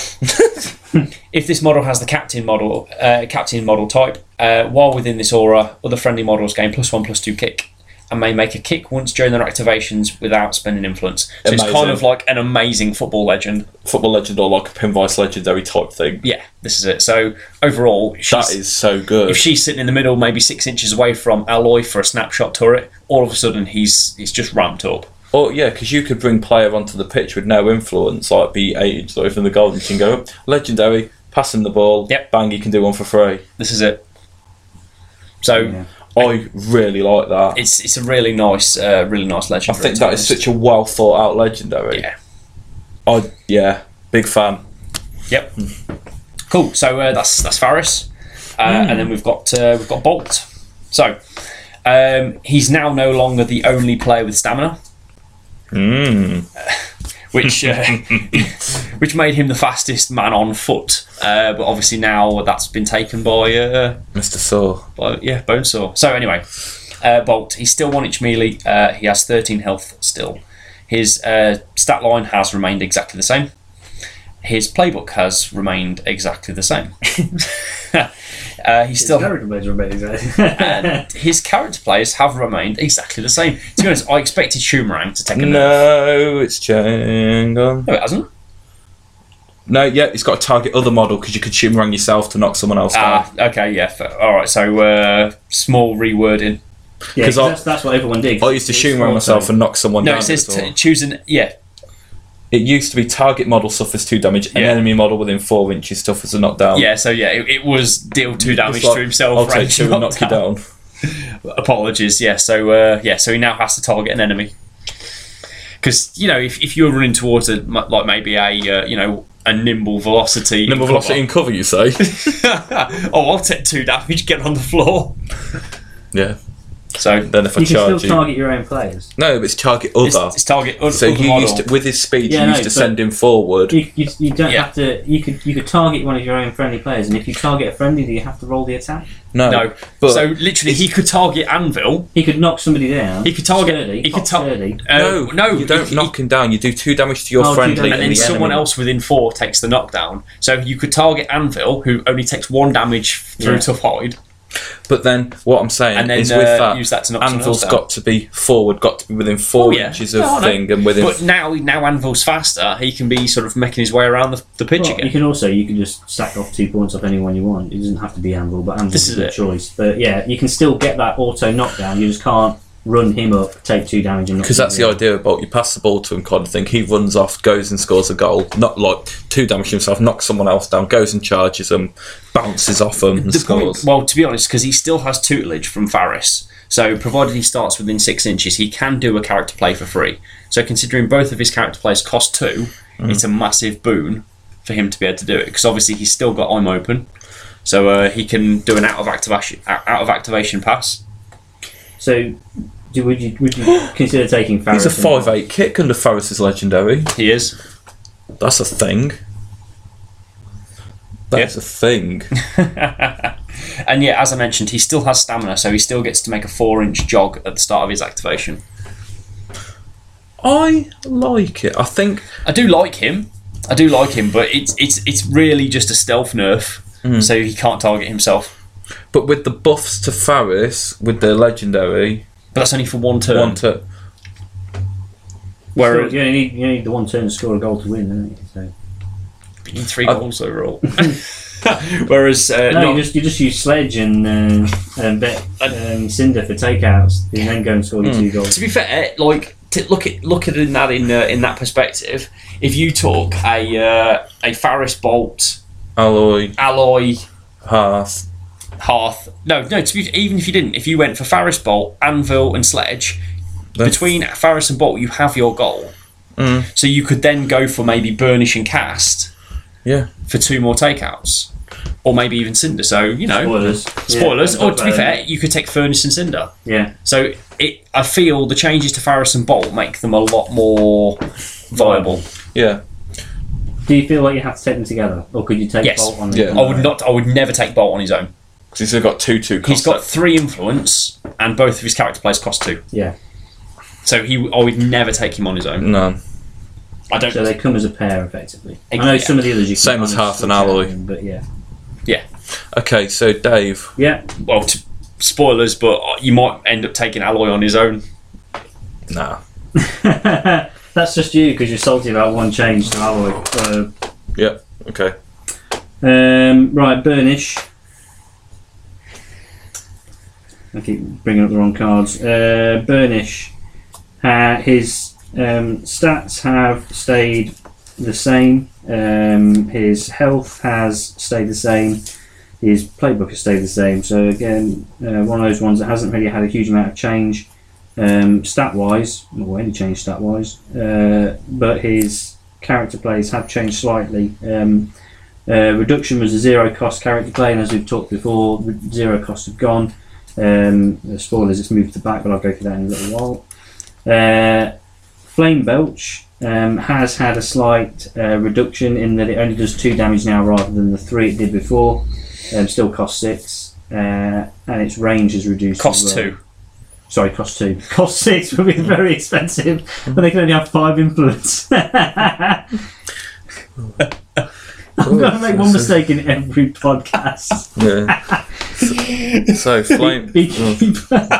fine. If this model has the captain model uh, captain model type, uh, while within this aura, other friendly models gain plus one plus two kick and may make a kick once during their activations without spending influence. So Amazing. it's kind of like an amazing football legend. Football legend or like a Pinvice legendary type thing. Yeah, this is it. So overall, she's, That is so good. if she's sitting in the middle, maybe six inches away from Alloy for a snapshot turret, all of a sudden he's he's just ramped up. Or yeah, because you could bring player onto the pitch with no influence, like be eight inches away from the goal, and you can go legendary, pass him the ball, Yep. bang, you can do one for free. This is it. So Yeah. I really like that. it's it's a really nice, uh, really nice I legend. think that is such a well thought out legendary. yeah. I yeah, big fan. Yep. Cool. So uh, that's that's Faris, uh, Hmm. and then we've got uh, we've got Bolt. So um, he's now no longer the only player with stamina, Mm. which uh, which made him the fastest man on foot. Uh, but obviously now that's been taken by uh, Mister Saw. by yeah Bonesaw. So anyway, uh, Bolt. He's still one inch melee. Uh, he has thirteen health still. His uh, stat line has remained exactly the same. His playbook has remained exactly the same. uh, he still Character plays are about exactly. and his character players have remained exactly the same. To be honest, I expected Shumarang to take a nerf. No, it's Changon. No, it hasn't. No, yeah, it's got to target other model because you could Shumarang yourself to knock someone else down. Ah, okay, yeah. fair. All right, so uh, small rewording. Yeah, 'Cause 'cause I- that's, that's what everyone did. I used to It's Shumarang also- myself and knock someone No, down. it says before. t- choosing. Yeah, It used to be target model suffers two damage, and Yeah. enemy model within four inches suffers a knockdown. yeah. So yeah, it, it was deal two damage It's like, to himself. I'll take range two and knock you knockdown. down. Apologies. Yeah. So uh, yeah. So he now has to target an enemy. Because you know, if, if you're running towards a m- like maybe a uh, you know a nimble velocity, Nimble velocity in cover, you say? oh, I'll take two damage. Get on the floor. Yeah. So Then if I You can still charge you, target your own players. no, but it's target it's, other. it's target. o- So other you model. used to, with his speed, Yeah, you no, used to but- send him forward. You, you, you don't Yeah. have to. You could you could target one of your own friendly players, and if you target a friendly, do you have to roll the attack? No, No. but so literally, he could target Anvil. He could knock somebody down. He could target. Sturdy, he could pop target. sturdy. Uh, no, no, you don't he- knock him down. You do two damage to your Oh, two friendly, damage. and then the someone enemy. else within four takes the knockdown. So you could target Anvil, who only takes one damage through Yeah. Tough Hide, But then what I'm saying and then is with uh, that, use that to knock someone Anvil's else down. got to be forward, got to be within four Oh, yeah. inches of No, I know. thing, and within. But now, now Anvil's faster. He can be sort of making his way around the, the pitch Well, again. you can also you can just sack off two points off anyone you want. It doesn't have to be Anvil, but Anvil's This a is good it. choice. But yeah, you can still get that auto knockdown. You just can't run him up, take two damage, and knock Because him that's the down. idea about you pass the ball to him kind of thing. He runs off, goes and scores a goal. Not like two damage to himself, knocks someone else down, goes and charges them, bounces off them and The scores. point, well, to be honest, because he still has tutelage from Faris, so provided he starts within six inches, he can do a character play for free. So considering both of his character plays cost two, Mm. it's a massive boon for him to be able to do it. Because obviously he's still got I'm open, so uh, he can do an out of activation out of activation pass. So, do, would you would you consider taking Faris? He's a five eight kick under Faris's legendary. He is. That's a thing. That's a thing. And yeah, as I mentioned, he still has stamina, so he still gets to make a four-inch jog at the start of his activation. I like it. I think I do like him. I do like him, but it's it's it's really just a stealth nerf, Mm. so he can't target himself. But with the buffs to Faris, with the legendary, But that's only for one turn. one to Where you only need you only need the one turn to score a goal to win, don't you? So. you need three I- goals overall. Whereas uh, No, not- you just you just use Sledge and uh, and bet um, Cinder for takeouts, and then go and score your two goals. to be fair, like to look at look at it in that in uh, in that perspective, if you took a uh, a Faris Bolt, alloy, Alloy, Hearth. Hearth, no, no, to be, even if you didn't, if you went for Faris Bolt, Anvil, and Sledge, Then- between Faris and Bolt, you have your goal. Mm. So you could then go for maybe Burnish and Cast Yeah. for two more takeouts, or maybe even Cinder. So you know, Spoilers. spoilers. Yeah, or to be but, fair, you could take Furnace and Cinder. yeah. So it, I feel the changes to Faris and Bolt make them a lot more viable. Yeah. Do you feel like you have to take them together, or could you take Yes. Bolt on? Yeah. on I would their not. I would never take Bolt on his own. Because he's still got two two cost. He's got three influence, and both of his character plays cost two. own? Yeah. So he, I would never take him on his own. No. I don't. So they come as a pair, effectively. I Ex- know yeah. some of the others you can Same kind as of Hearth and switch out Alloy. in, but yeah. Yeah. Okay, so Dave. Yeah. Well, to, spoilers, but you might end up taking Alloy on his own. Nah. That's just you because you're salty about one change to Alloy. Uh, Yep. Okay. um, right, Burnish. I keep bringing up the wrong cards. Uh, Burnish. Uh, his um, stats have stayed the same. Um, his health has stayed the same. His playbook has stayed the same. So again, uh, one of those ones that hasn't really had a huge amount of change um, stat-wise, or any change stat-wise. Uh, but his character plays have changed slightly. Um, uh, reduction was a zero-cost character play, and as we've talked before, zero costs have gone. Um, the spoilers, it's moved to the back, but I'll go through that in a little while. Uh, Flame Belch um, has had a slight uh, reduction in that it only does two damage now rather than the three it did before. Um, still costs six, uh, and its range is reduced. Cost as well. two. Sorry, cost two. Cost six would be very expensive, but they can only have five influence. I'm going to make one mistake in every podcast. Yeah. So, flame. Be- be-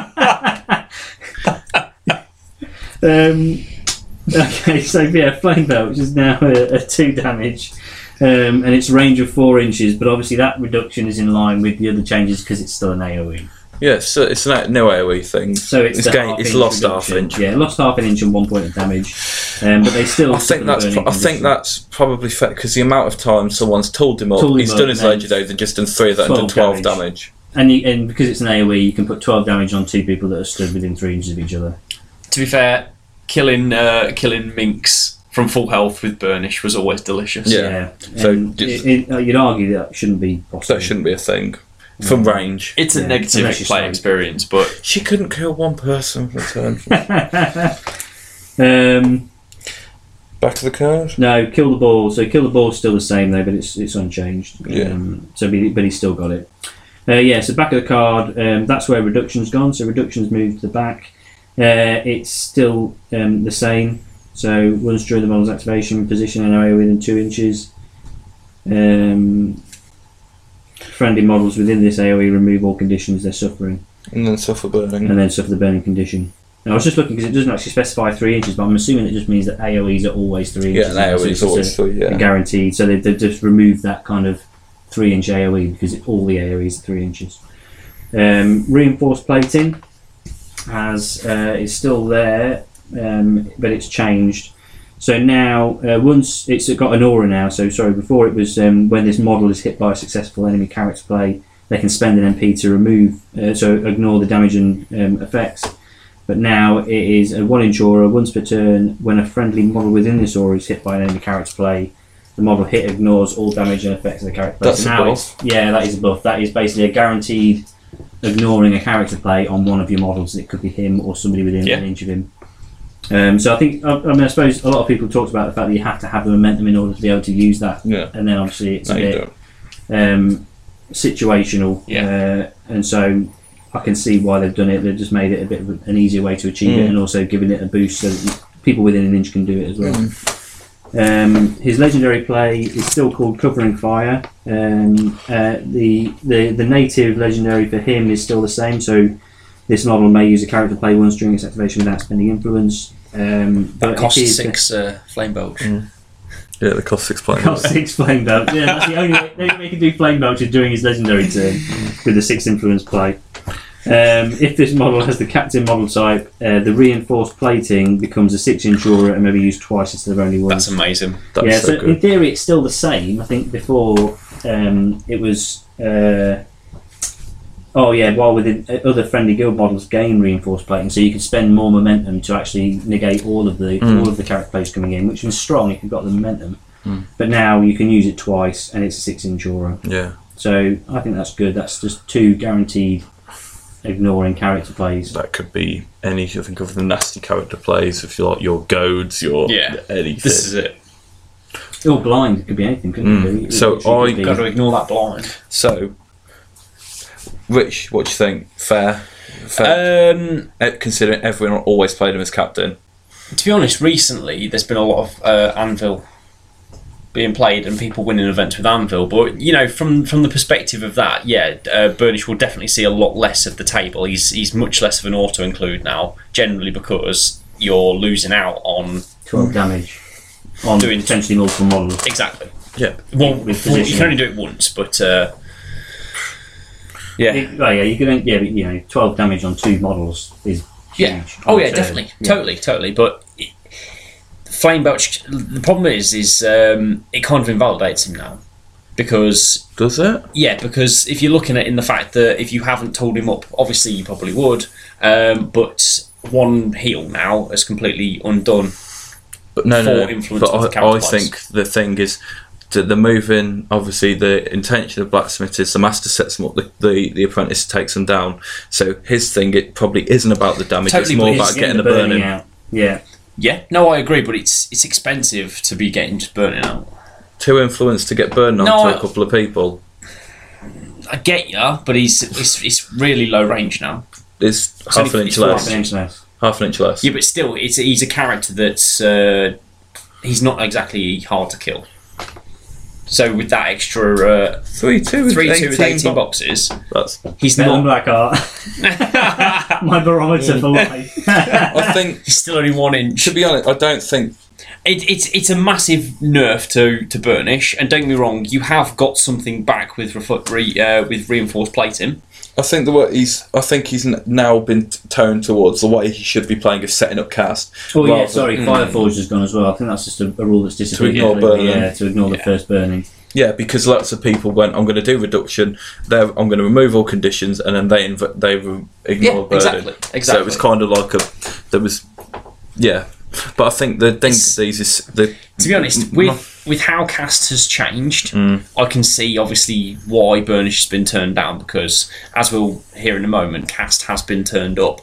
um, okay, so yeah, Flame Belch is now a, a two damage, um, and its range of four inches. But obviously, that reduction is in line with the other changes because it's still an AoE. Yeah, so it's a no AoE thing. So it's, it's, the gain, half it's inch lost reduction. half inch. Yeah, lost half an inch and one point of damage. Um, but they still. I think that's. Pro- I think that's probably fair because the amount of time someone's tooled him up, Tooled him he's up, done his then legendary, then just done three of that and done twelve damage. damage. And, you, and because it's an AoE, you can put twelve damage on two people that are stood within three inches of each other. To be fair, killing uh, killing minks from full health with Burnish was always delicious. Yeah. yeah. So And just- it, it, you'd argue that shouldn't be possible. That shouldn't be a thing. From range. It's a Yeah, negative unless you play slow. experience, but She couldn't kill one person for a turn. um, Back to the card. no, kill the ball. So kill the ball's still the same though, but it's it's unchanged. Yeah. Um, so but, he, but he's still got it. Uh, yeah. So back of the card. Um, that's where reduction's gone. So reduction's moved to the back. Uh, it's still um, the same. So once during the model's activation, position an area within two inches. Um, friendly models within this AoE remove all conditions they're suffering, And then suffer burning. and then suffer the burning condition. Now, I was just looking because it doesn't actually specify three inches, but I'm assuming it just means that AoEs are always three Yeah, inches. an So AoE it's is always a, three, a yeah. guaranteed. So they've, they've just removed that kind of three inch AoE because it, all the AoEs are three inches. Um, reinforced plating has uh, is still there, um, but it's changed. So now, uh, once it's got an aura now. So sorry, before it was um, when this model is hit by a successful enemy character play, they can spend an M P to remove, uh, so ignore the damage and um, effects. But now it is a one inch aura once per turn. When a friendly model within this aura is hit by an enemy character play, the model hit ignores all damage and effects of the character play. That's So a now buff. it's- Yeah, that is a buff. That is basically a guaranteed ignoring a character play on one of your models. It could be him or somebody within Yeah. an inch of him. Um, so I think, I, I mean, I suppose a lot of people talked about the fact that you have to have the momentum in order to be able to use that. Yeah. And then obviously it's No, a you bit don't. um, situational. Yeah. Uh, and so I can see why they've done it. They've just made it a bit of an easier way to achieve it, Mm. and also giving it a boost so that you, people within an inch can do it as well. Mm. Um, his legendary play is still called Covering Fire. Um, uh, the, the the native legendary for him is still the same. So this model may use a character play once during its activation without spending influence. Um, but that costs it is six uh, flame belch. Mm. Yeah, the cost six points. Got six flame belch. Yeah, that's the only way, the only way he can do flame belch is during his legendary turn with the six influence play. Um, if this model has the captain model type, uh, the reinforced plating becomes a six inch aura and maybe used twice instead of only once. That's amazing. That's yeah, so, so in good. theory it's still the same. I think before um, it was. Uh, oh yeah, while within uh, other friendly guild models gain reinforced plating, so you can spend more momentum to actually negate all of the Mm. all of the character plays coming in, which was strong if you've got the momentum. Mm. But now you can use it twice, and it's a six inch aura. Yeah, So I think that's good. That's just two guaranteed ignoring character plays. that could be any. I think of the nasty character plays. If you like your goads, your Yeah. anything. This is it. Or blind, it could be anything, couldn't Mm. it? Really? It So literally I could Got to be- ignore that blind. So, Rich, what do you think? Fair, fair. Um, Uh, considering everyone always played him as captain. to be honest, recently there's been a lot of uh, Anvil being played and people winning events with Anvil. But you know, from from the perspective of that, yeah, uh, Burnish will definitely see a lot less of the table. He's he's much less of an auto include now, generally because you're losing out on twelve damage on Doing- potentially multiple models. exactly. Yeah. Well, With well, you positioning. can only do it once, but uh, yeah, It- oh yeah, you can. Yeah, but, you know, twelve damage on two models is yeah. huge. Oh yeah, So, definitely, yeah. totally, totally. But it, Flame Belch. The problem is, is um, it kind of invalidates him now because Does it? yeah, because if you're looking at it in the fact that if you haven't told him up, obviously you probably would, um, but one heal now is completely undone. But no, no, For no. influence But with the I, I character think the thing is that the moving. Obviously, the intention of Blacksmith is the master sets them up. The, the the apprentice takes them down. So his thing, it probably isn't about the damage. Totally, it's more but about he's getting the burning. out. Yeah, Yeah, no, I agree, but it's it's expensive to be getting just burning out. Two influence to get burned onto No, a I- couple of people. I get ya, but he's it's, it's really low range now. It's It's half only- an it's inch four less. half an inch less. Half an inch less. Yeah, but still, it's he's a character that's uh, he's not exactly hard to kill. So with that extra uh, Three two. with three two with eighteen eighteen bo- boxes, That's. he's Metal and not. black art. My barometer for life. I think. He's still only one inch. To be honest, I don't think. It, it's it's a massive nerf to, to Burnish, and don't get me wrong, you have got something back with refu- re, uh, with reinforced plating. I think the way he's. I think he's n- now been t- toned towards the way he should be playing is setting up cast. Oh yeah, rather- sorry, Fireforge has gone as well. I think that's just a, a rule that's disappeared. ignore completely, burning. Yeah, to ignore the Yeah. first burning. Yeah, because lots of people went. I'm going to do reduction. There, I'm going to remove all conditions, and then they inv- they re- ignore Yeah, burden. exactly, So exactly. it was kind of like a. There was, yeah, but I think the thing It's- these is the. To be honest, m- with with how cast has changed, Mm. I can see obviously why Burnish has been turned down because, as we'll hear in a moment, cast has been turned up.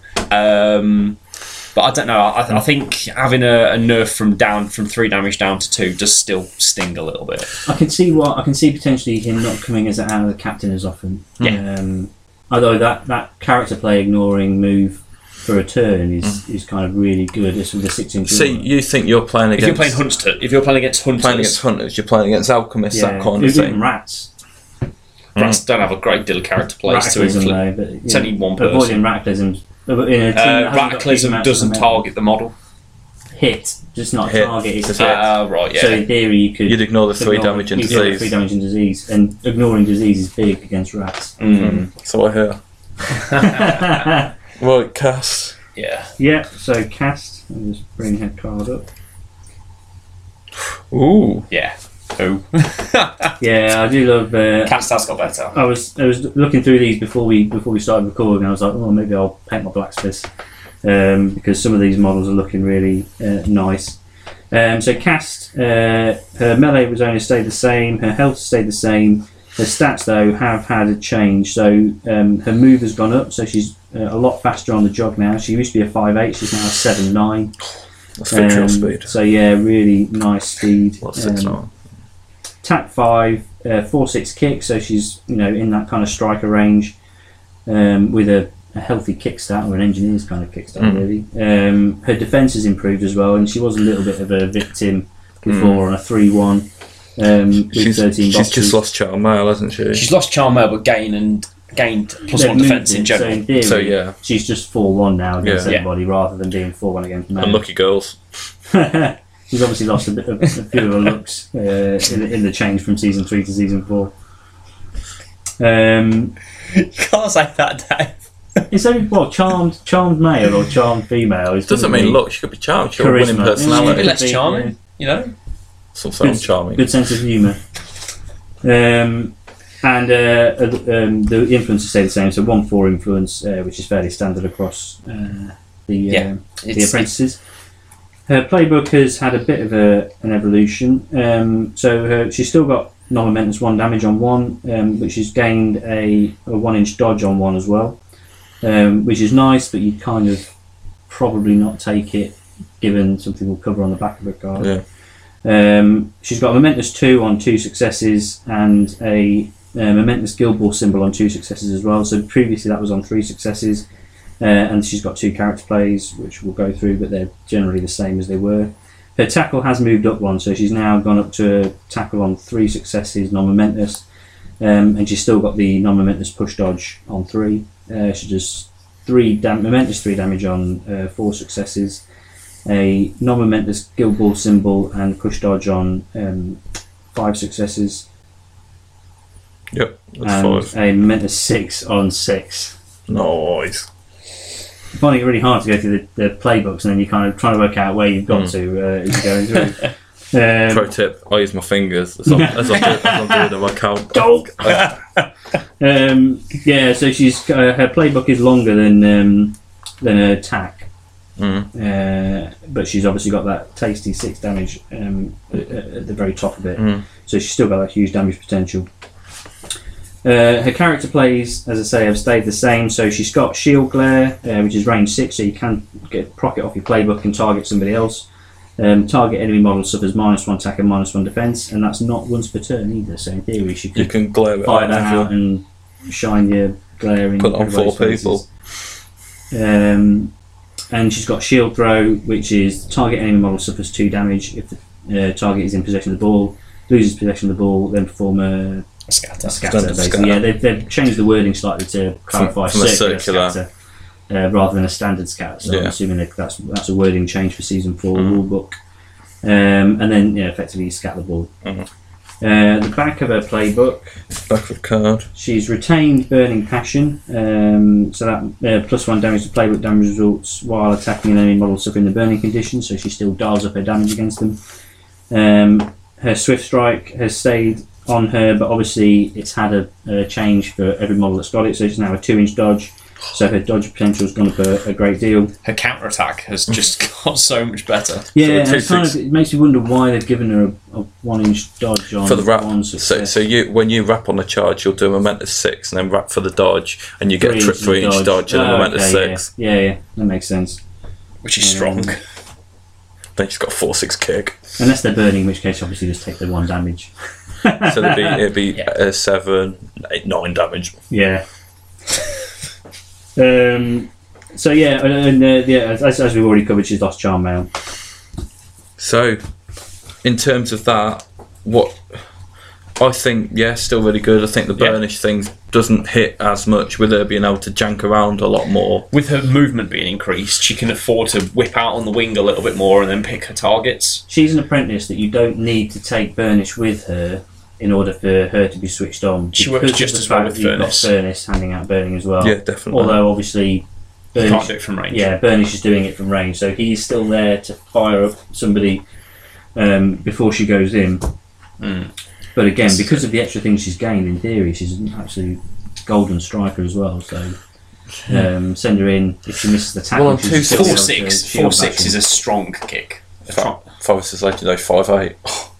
Um, but I don't know. I, I think having a, a nerf from down from three damage down to two does still sting a little bit. I can see what I can see potentially him not coming as out of the captain as often. Yeah. Um, although that, that character play ignoring move for a turn is, is kind of really good. It's with a six inch. See, you think you're playing If against you're playing Hunter, if you're playing against Hunters, playing against hunters, you're playing against alchemists, that kind of even thing. rats. Rats don't have a great deal of character plays to Radicalism influence. though, but It's yeah, only one person. avoiding radicalism. In a team that Uh, hasn't got huge radicalism amounts of doesn't momentum. target the model. Hit, just not Hit, target. It's just hit. hit. Uh, right, yeah. So in theory, you could You'd ignore the three ignore- damage and you could ignore disease. Three damage and disease, and ignoring disease is big against rats. Mm. So I hear. Right, cast. Yeah. Yeah. So cast. I'll just bring her card up. Ooh. Yeah. Oh. Yeah, I do love. Uh, Cast has got better. I was I was looking through these before we before we started recording. And I was like, oh, maybe I'll paint my blacksmiths um, because some of these models are looking really uh, nice. Um, so cast, uh, her melee was only stayed the same. Her health stayed the same. Her stats though have had a change. So um, her move has gone up. So she's uh, a lot faster on the jog now. She used to be a five eight. She's now a seven nine. That's victory Um, speed. So yeah, really nice speed. What's six Um, on? Attack five, uh, four six kick, so she's you know in that kind of striker range, um, with a, a healthy kick stat or an engineer's kind of kick stat Mm. really. Um, her defense has improved as well, and she was a little bit of a victim before on a three one. Um, with She's, thirteen she's boxes. just lost Charm Mail, hasn't she? She's lost Charm Mail, but gained and gained plus They've one moved defense in it, general. So, in theory, So, yeah. she's just four one now against Yeah. everybody rather than being four one against men. Unlucky girls. She's obviously lost a bit of a few of her looks uh, in, the- in the change from season three to season four. Um, You can't say that, Dave. it's only what charmed, charmed male or charmed female. It Doesn't mean look, she could be charmed. She's got a winning Charisma. personality. Be less Yeah. charming, you know. Some sort of Good- charming. Good sense of humour. Um, and uh, uh, um, the influences stay the same. So one four influence, uh, which is fairly standard across uh, the Yeah, uh, the It's, apprentices. Her playbook has had a bit of a, an evolution. Um, so her, she's still got non-momentous one damage on one, um, but she's gained a, a one-inch dodge on one as well, um, which is nice. But you'd kind of probably not take it, given something we'll cover on the back of her card. Yeah. Um, she's got a momentous two on two successes and a, uh momentous Guild Ball symbol on two successes as well. So previously that was on three successes. Uh, and she's got two character plays, which we'll go through, but they're generally the same as they were. her tackle has moved up one, so she's now gone up to a tackle on three successes, non-momentous, um, and she's still got the non-momentous push dodge on three. Uh, she does three dam- momentous three damage on uh, four successes, a non-momentous guild ball symbol and push dodge on um, five successes. Yep, that's and five. a momentous six on six. Nice. I'm finding it really hard to go through the, the playbooks, and then you kind of trying to work out where you've got Mm. to uh, as you're going through. Um, Pro tip: I use my fingers as I'm, as I'm, doing, as I'm doing them. I count. Dog. um, yeah, so she's uh, her playbook is longer than um, than her attack, Mm. uh, but she's obviously got that tasty six damage um, at, at the very top of it. Mm. So she's still got that huge damage potential. Uh, her character plays, as I say, have stayed the same. So she's got Shield Glare, uh, which is range six, so you can get proc it off your playbook and target somebody else. Um, target enemy model suffers minus one attack and minus one defense, and that's not once per turn either. So in theory, she You could can glare it fire out that out of and shine your glare in Put it on four everybody's people. faces. Um, and she's got Shield Throw, which is target enemy model suffers two damage if the uh, target is in possession of the ball, loses possession of the ball, then perform a Scatter. a scatter, Standard basically. scatter. Yeah, they've, they've changed the wording slightly to clarify from a circular, circular. scatter uh, rather than a standard scatter. So I'm Yeah. assuming that that's that's a wording change for season four Mhm. rule book. Um, and then yeah, effectively you scatter the ball. Mhm. Uh, the back of her playbook, Back of the card. she's retained Burning Passion, um, so that uh, plus one damage to playbook damage results while attacking an enemy model suffering the burning condition. So she still dials up her damage against them. Um, her Swift Strike has stayed on her, but obviously it's had a, a change for every model that's got it, so it's now a two inch dodge, so her dodge potential has gone up a, a great deal. Her counter attack has just got so much better. Yeah, So the and two it's kind six- of, it makes me wonder why they've given her a, a one inch dodge on For the wrap, one so, success. so you when you wrap on the charge, you'll do a momentous six, and then wrap for the dodge, and you get a Three tri- inches three inch dodge and a Oh, momentous okay, six. Yeah. yeah, yeah, that makes sense. Which is Um, strong. Then she's got a four six kick, Unless they're burning, in which case obviously just take the one damage. so it'd be it'd be Yeah. uh, seven, eight, nine damage. Yeah. um. So yeah, and, and uh, yeah, as, as we've already covered, she's lost Charm Mail. So, in terms of that, what I think, yeah, still really good. I think the Yeah. burnish thing doesn't hit as much with her being able to jank around a lot more. With her movement being increased, she can afford to whip out on the wing a little bit more and then pick her targets. She's an apprentice that you don't need to take Burnish with her in order for her to be switched on. She works Because of just the as well fact with that you've got Furnace. Furnace handing out burning as well. Yeah, definitely. Although obviously You Burnish, can't do it from range. yeah, Burnish is doing it from range, so he's still there to fire up somebody um, before she goes in. Mm. But again, because of the extra things she's gained, in theory, she's an absolute golden striker as well. So um, send her in if she misses the tackle. Well, on she'll two still be Four able to six. shield Four six bash is a strong kick. Fa- Forrest is legendary five eight.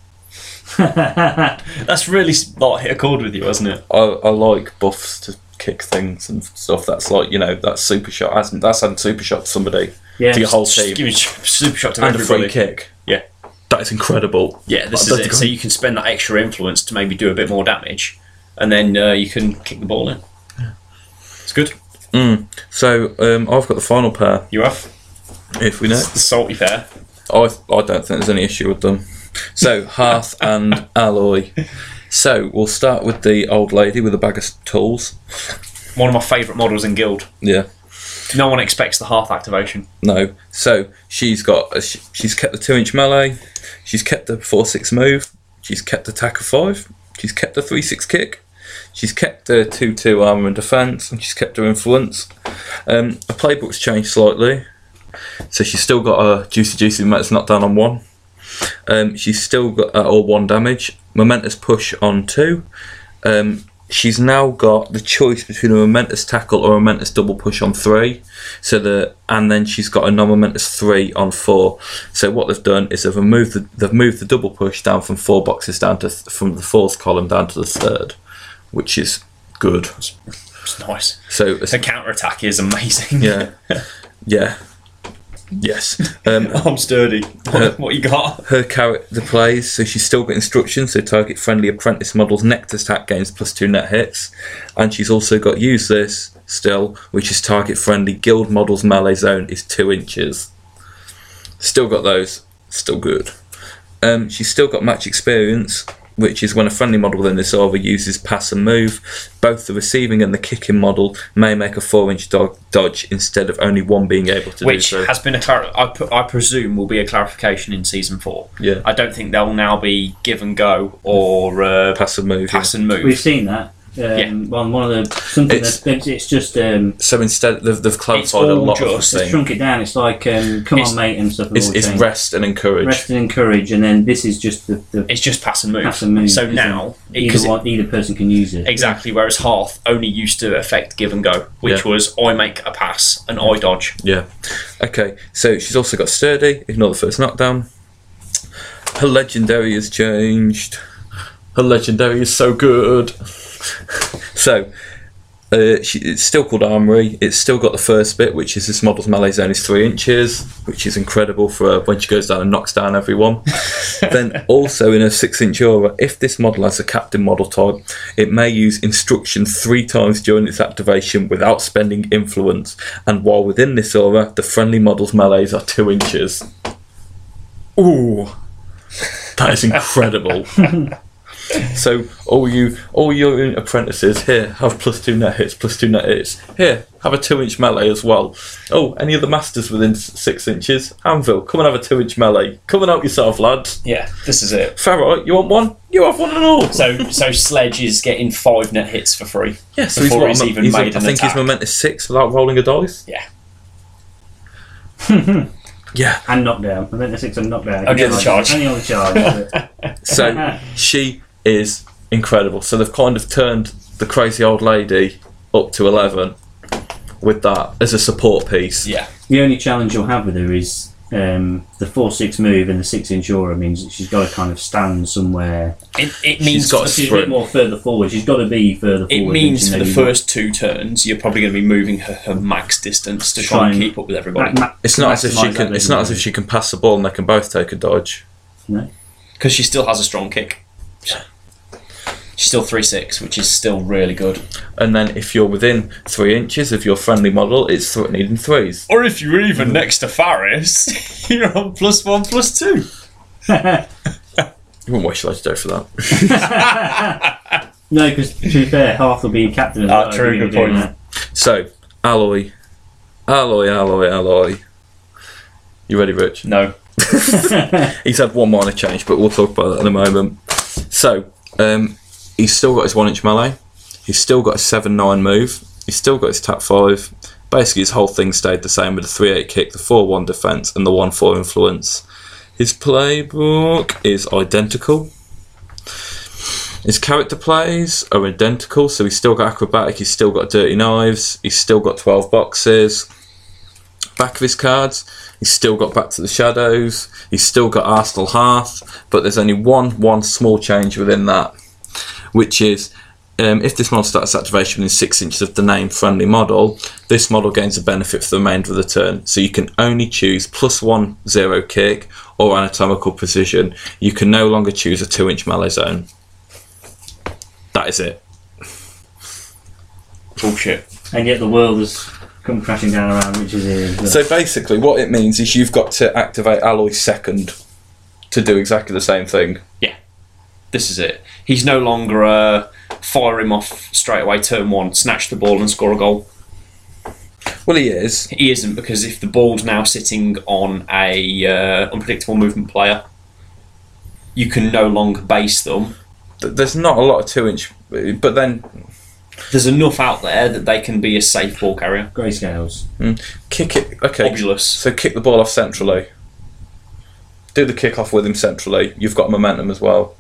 him. That's really like hit a chord with you, hasn't it? I, I like buffs to kick things and stuff. That's like, you know, that's super shot. That's, that's adding super shot to somebody, Yeah. to your whole Just team, give me super shot to and a everybody. free kick. Yeah. That is incredible. Yeah, this That- is it. So you can spend that extra influence to maybe do a bit more damage, and then uh, you can kick the ball in. It's good. Mm. So um, I've got the final pair. You have If we know, the salty pair. I I don't think there's any issue with them. So Hearth and Alloy. So we'll start with the old lady with a bag of tools. One of my favourite models in Guild. Yeah. No one expects the Hearth activation. No. So she's got a, she's kept the two inch melee. She's kept the four six move. She's kept the attack of five. She's kept the three six kick. She's kept the two two armor and defense, and she's kept her influence. Um, her playbook's changed slightly, so she's still got a juicy juicy momentous knockdown on one. Um, she's still got uh, all one damage, momentous push on two. Um, she's now got the choice between a momentous tackle or a momentous double push on three. So the and then she's got a non-momentous three on four. So what they've done is they've moved the they've moved the double push down from four boxes down to th- from the fourth column down to the third, which is good. It's nice. So it's- Her counter attack is amazing. yeah, yeah, yes. Um, I'm sturdy. What, Uh, what you got? her character plays, so she's still got instructions, so target friendly apprentice models next attack gains plus two net hits, and she's also got use this still, which is target friendly guild models melee zone is two inches. Still got those. still good. Um, she's still got match experience, which is when a friendly model within this aura uses pass and move. Both the receiving and the kicking model may make a four-inch do- dodge instead of only one being able to Which do so. has been a clar- I, pu- I presume will be a clarification in season four. Yeah. I don't think they'll now be give and go or uh, Pass and move. pass yeah. and move. We've seen that. Um, Yeah. One, one of the something It's- that's it's just um, So instead, they've, they've It's clarified a all lot of just- the it's thing. shrunk it down. It's like um, come It's- on, mate, and stuff. It's, it's rest. rest and encourage. Rest and encourage, and then this is just the, the It's just pass and move. pass and move. So isn't now, it? because either one, either person can use it. exactly, whereas Hearth only used to affect give and go, which Yeah. was I make a pass and I dodge. Yeah. Okay, so she's also got sturdy, ignore the first knockdown. Her legendary has changed. Her legendary is so good. So, uh, she, it's still called Armory. It's still got the first bit, which is this model's melee zone is three inches, which is incredible for her when she goes down and knocks down everyone. Then also in a six inch aura, if this model has a captain model type, it may use instruction three times during its activation without spending influence. And while within this aura, the friendly model's melees are two inches. Ooh, that is incredible. So all you, all your apprentices here have plus two net hits, plus two net hits. Here, have a two-inch melee as well. Oh, any of the masters within s- six inches? Anvil, come and have a two-inch melee. Come and help yourself, lads. Yeah, this is it. Farrah, you want one? You have one and all. So, so Sledge is getting five net hits for free. Yeah, so before he's, he's what, even he's a- made I an think attack. his momentum is six without rolling a dice. Yeah. Yeah. And knockdown. I think the six and knockdown. Only on the charge. Only on the charge. but- So she is incredible. So they've kind of turned the crazy old lady up to eleven with that as a support piece. Yeah. The only challenge you'll have with her is um, the four six move and the six inch aura means that she's got to kind of stand somewhere. It, it She's means got a She's a sprint. bit more further forward. She's got to be further it forward. means than for she the maybe first two turns you're probably going to be moving her, her max distance to try, Try and and- keep up with everybody. ma- ma- It's not as if she maximise can. that It's not as if legendary. she can pass the ball and they can both take a dodge. No. Because she still has a strong kick. She's still three six, which is still really good. And then if you're within three inches of your friendly model, it's th- needing threes. Or if you're even next to Faris, you're on plus one, plus two. You wouldn't waste your legendary for that. No, because to be fair, Hearth will be captain as Ah, well. true, if you're good doing point. that. So, alloy, alloy, alloy, alloy. You ready, Rich? No. He's had one minor change, but we'll talk about that in a moment. So, um, he's still got his one inch melee. He's still got his seven nine move. He's still got his tap five. Basically, his whole thing stayed the same with the three eight kick, the four one defense, and the one four influence. His playbook is identical. His character plays are identical, so he's still got acrobatic, he's still got dirty knives, he's still got twelve boxes. Back of his cards, he's still got Back to the Shadows, he's still got Arsenal Hearth, but there's only one one small change within that, which is um, if this model starts activation within six inches of the named friendly model, this model gains a benefit for the remainder of the turn. So you can only choose plus one zero kick or anatomical precision. You can no longer choose a two inch melee zone. That is it. Bullshit. And yet the world has come crashing down around Rich's ears. So basically, what it means is you've got to activate Alloy second to do exactly the same thing. This is it. He's no longer uh, fire him off straight away, turn one, snatch the ball and score a goal. Well, he is. He isn't, because if the ball's now sitting on a uh, unpredictable movement player, you can no longer base them. Th- There's not a lot of two inch, but then There's enough out there that they can be a safe ball carrier. Grayscales. kick it. Okay, Obulus. so kick the ball off centrally. Do the kick off with him centrally. You've got momentum as well.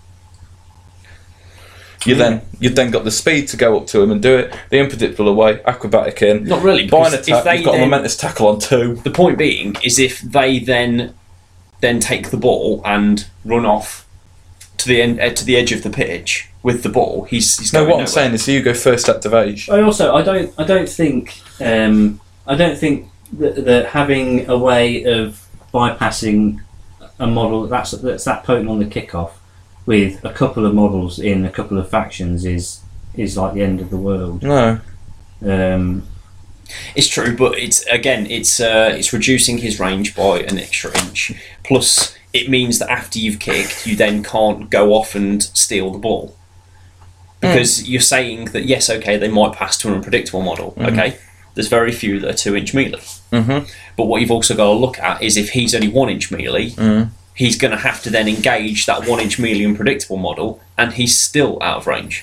You then you've then got the speed to go up to him and do it. The unpredictable away, acrobatic in. Not really, Buy an because attack. if they You've got a then- momentous tackle on two. The point being is if they then then take the ball and run off to the end, uh, to the edge of the pitch with the ball, he's, he's No, going what I'm nowhere. saying is you go first activation. I also I don't I don't think um, I don't think that, that having a way of bypassing a model that's that's that potent on the kickoff with a couple of models in a couple of factions is is like the end of the world. No. Um, It's true, but it's again, it's uh, it's reducing his range by an extra inch. Plus, it means that after you've kicked, you then can't go off and steal the ball. Because mm. you're saying that, yes, okay, they might pass to an unpredictable model. Mm-hmm. Okay, there's very few that are two-inch melee. Mm-hmm. But what you've also got to look at is if he's only one-inch melee, mm. he's going to have to then engage that one-inch melee unpredictable model, and he's still out of range.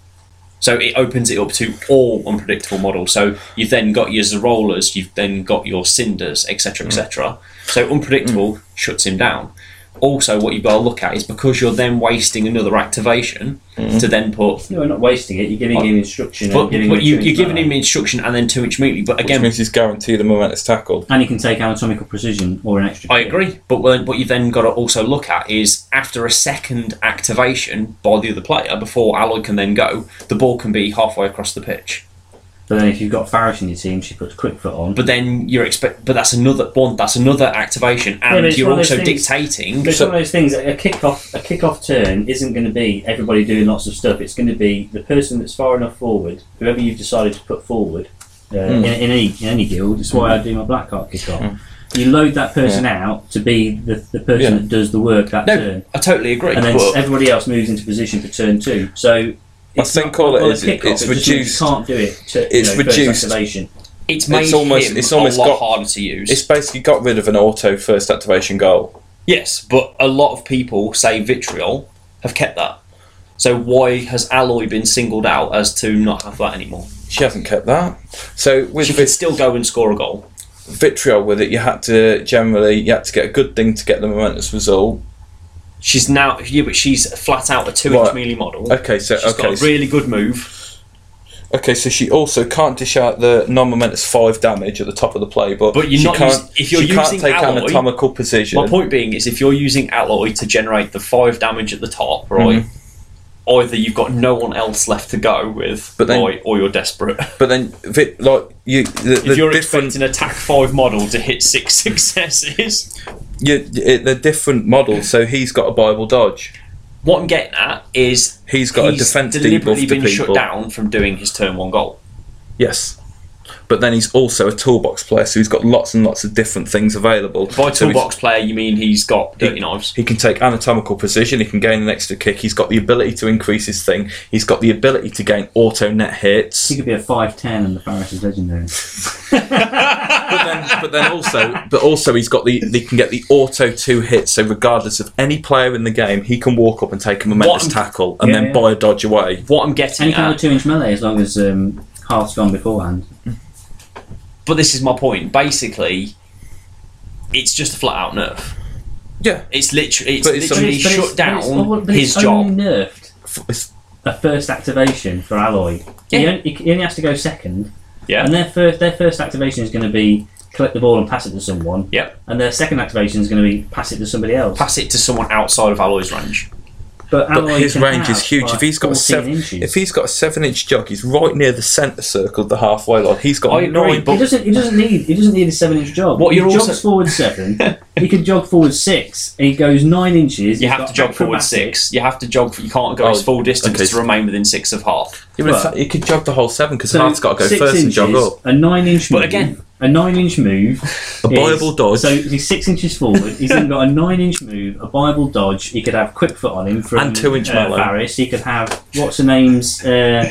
So it opens it up to all unpredictable models. So you've then got your Zerolas, you've then got your Cinders, et cetera, et cetera. So unpredictable mm. shuts him down. Also, what you've got to look at is because you're then wasting another activation mm. to then put... No, you're not wasting it. You're giving him instruction. But, and giving but him you, you're giving him instruction and then two-inch melee. But again... Which means he's guaranteed a momentous tackle. And he can take anatomical precision or an extra... I kick. agree. But what what you've then got to also look at is after a second activation by the other player, before Alloy can then go, the ball can be halfway across the pitch. But then if you've got Faris in your team, she puts quick foot on. But then you're expect. But that's another one. That's another activation, and Yeah, you're also things- dictating. But it's one of those things. A kick off, a kick off turn isn't going to be everybody doing lots of stuff. It's going to be the person that's far enough forward, whoever you've decided to put forward uh, Mm. in, in any in any guild. That's why I do my Blackheart kick off. Mm. You load that person out to be the, the person Yeah. that does the work that No, turn, I totally agree. and then but everybody else moves into position for turn two. So. I It's think not- all it on a is, kick-off, it's it just means reduced- You can't do it. To, it's you know, first reduced. activation. it's made It's almost- him it's almost a lot got- harder to use. It's basically got rid of an auto first activation goal. Yes, but a lot of people say Vitriol have kept that. So why has Alloy been singled out as to not have that anymore? She hasn't kept that. So with She Vit- could still go and score a goal. Vitriol with it, you had to generally you had to get a good thing to get the momentous result. She's now, yeah, but she's flat out a two-inch Right. melee model. Okay, so She's okay, got a so- really good move. okay, so she also can't dish out the non-momentous five damage at the top of the playbook. But you're she not can't. using- if you're she can't using take Alloy- anatomical precision. My point being is if you're using Alloy to generate the five damage at the top, right, either you've got no one else left to go with, But then- right, or you're desperate. But then, Vit, like you, the, the If you're different, expecting an attack five model to hit six successes, you, it, they're different models. So he's got a Bible dodge. what I'm getting at is He's got a he's defense deliberately debuff to been shut people. down from doing his turn one goal. Yes, but then he's also a toolbox player, so he's got lots and lots of different things available. By So he's- toolbox player, you mean he's got dirty knives? He can take anatomical precision, he can gain an extra kick, he's got the ability to increase his thing, he's got the ability to gain auto net hits. He could be a five ten and the Faris is legendary. But then, but then also, but also he's got the, he can get the auto two hits, so regardless of any player in the game, he can walk up and take a momentous What- tackle and Yeah, then yeah. buy a dodge away. What I'm getting And he can have a at, two inch melee as long as um, Hearth's gone beforehand. but this is my point. Basically, it's just a flat out nerf. Yeah, It's literally, it's But it's- literally But it's- shut but it's- down but it's his only job. nerfed F- it's- a first activation for Alloy. He, Yeah. only, he only has to go second, Yeah. and their first their first activation is going to be collect the ball and pass it to someone, Yep. and their second activation is going to be pass it to somebody else. Pass it to someone outside of Alloy's range. But, but Alloy his can range is have, huge. like, if he's got a fourteen seven, inches. if he's got a seven-inch jog, he's right near the centre circle of the halfway line. He's got I agree, nine. but- He doesn't. He doesn't need. He doesn't need a seven-inch jog. What he you're jogs also- forward seven. He can jog forward six, and he goes nine inches. You He's have got to jog forward acrobatic. six. You have to jog. You can't go Oh, his full distance okay. to remain within six of half. Yeah, but in Well- fact, he could jog the whole seven because So Hart's got to go six first and inches, jog up. a nine-inch. But move, again- a nine-inch move. A is- Bible dodge. So he's six inches forward. He's then got a nine-inch move, a Bible dodge. He could have quick foot on him from And two-inch uh, melee. Faris. He could have what's her name's uh,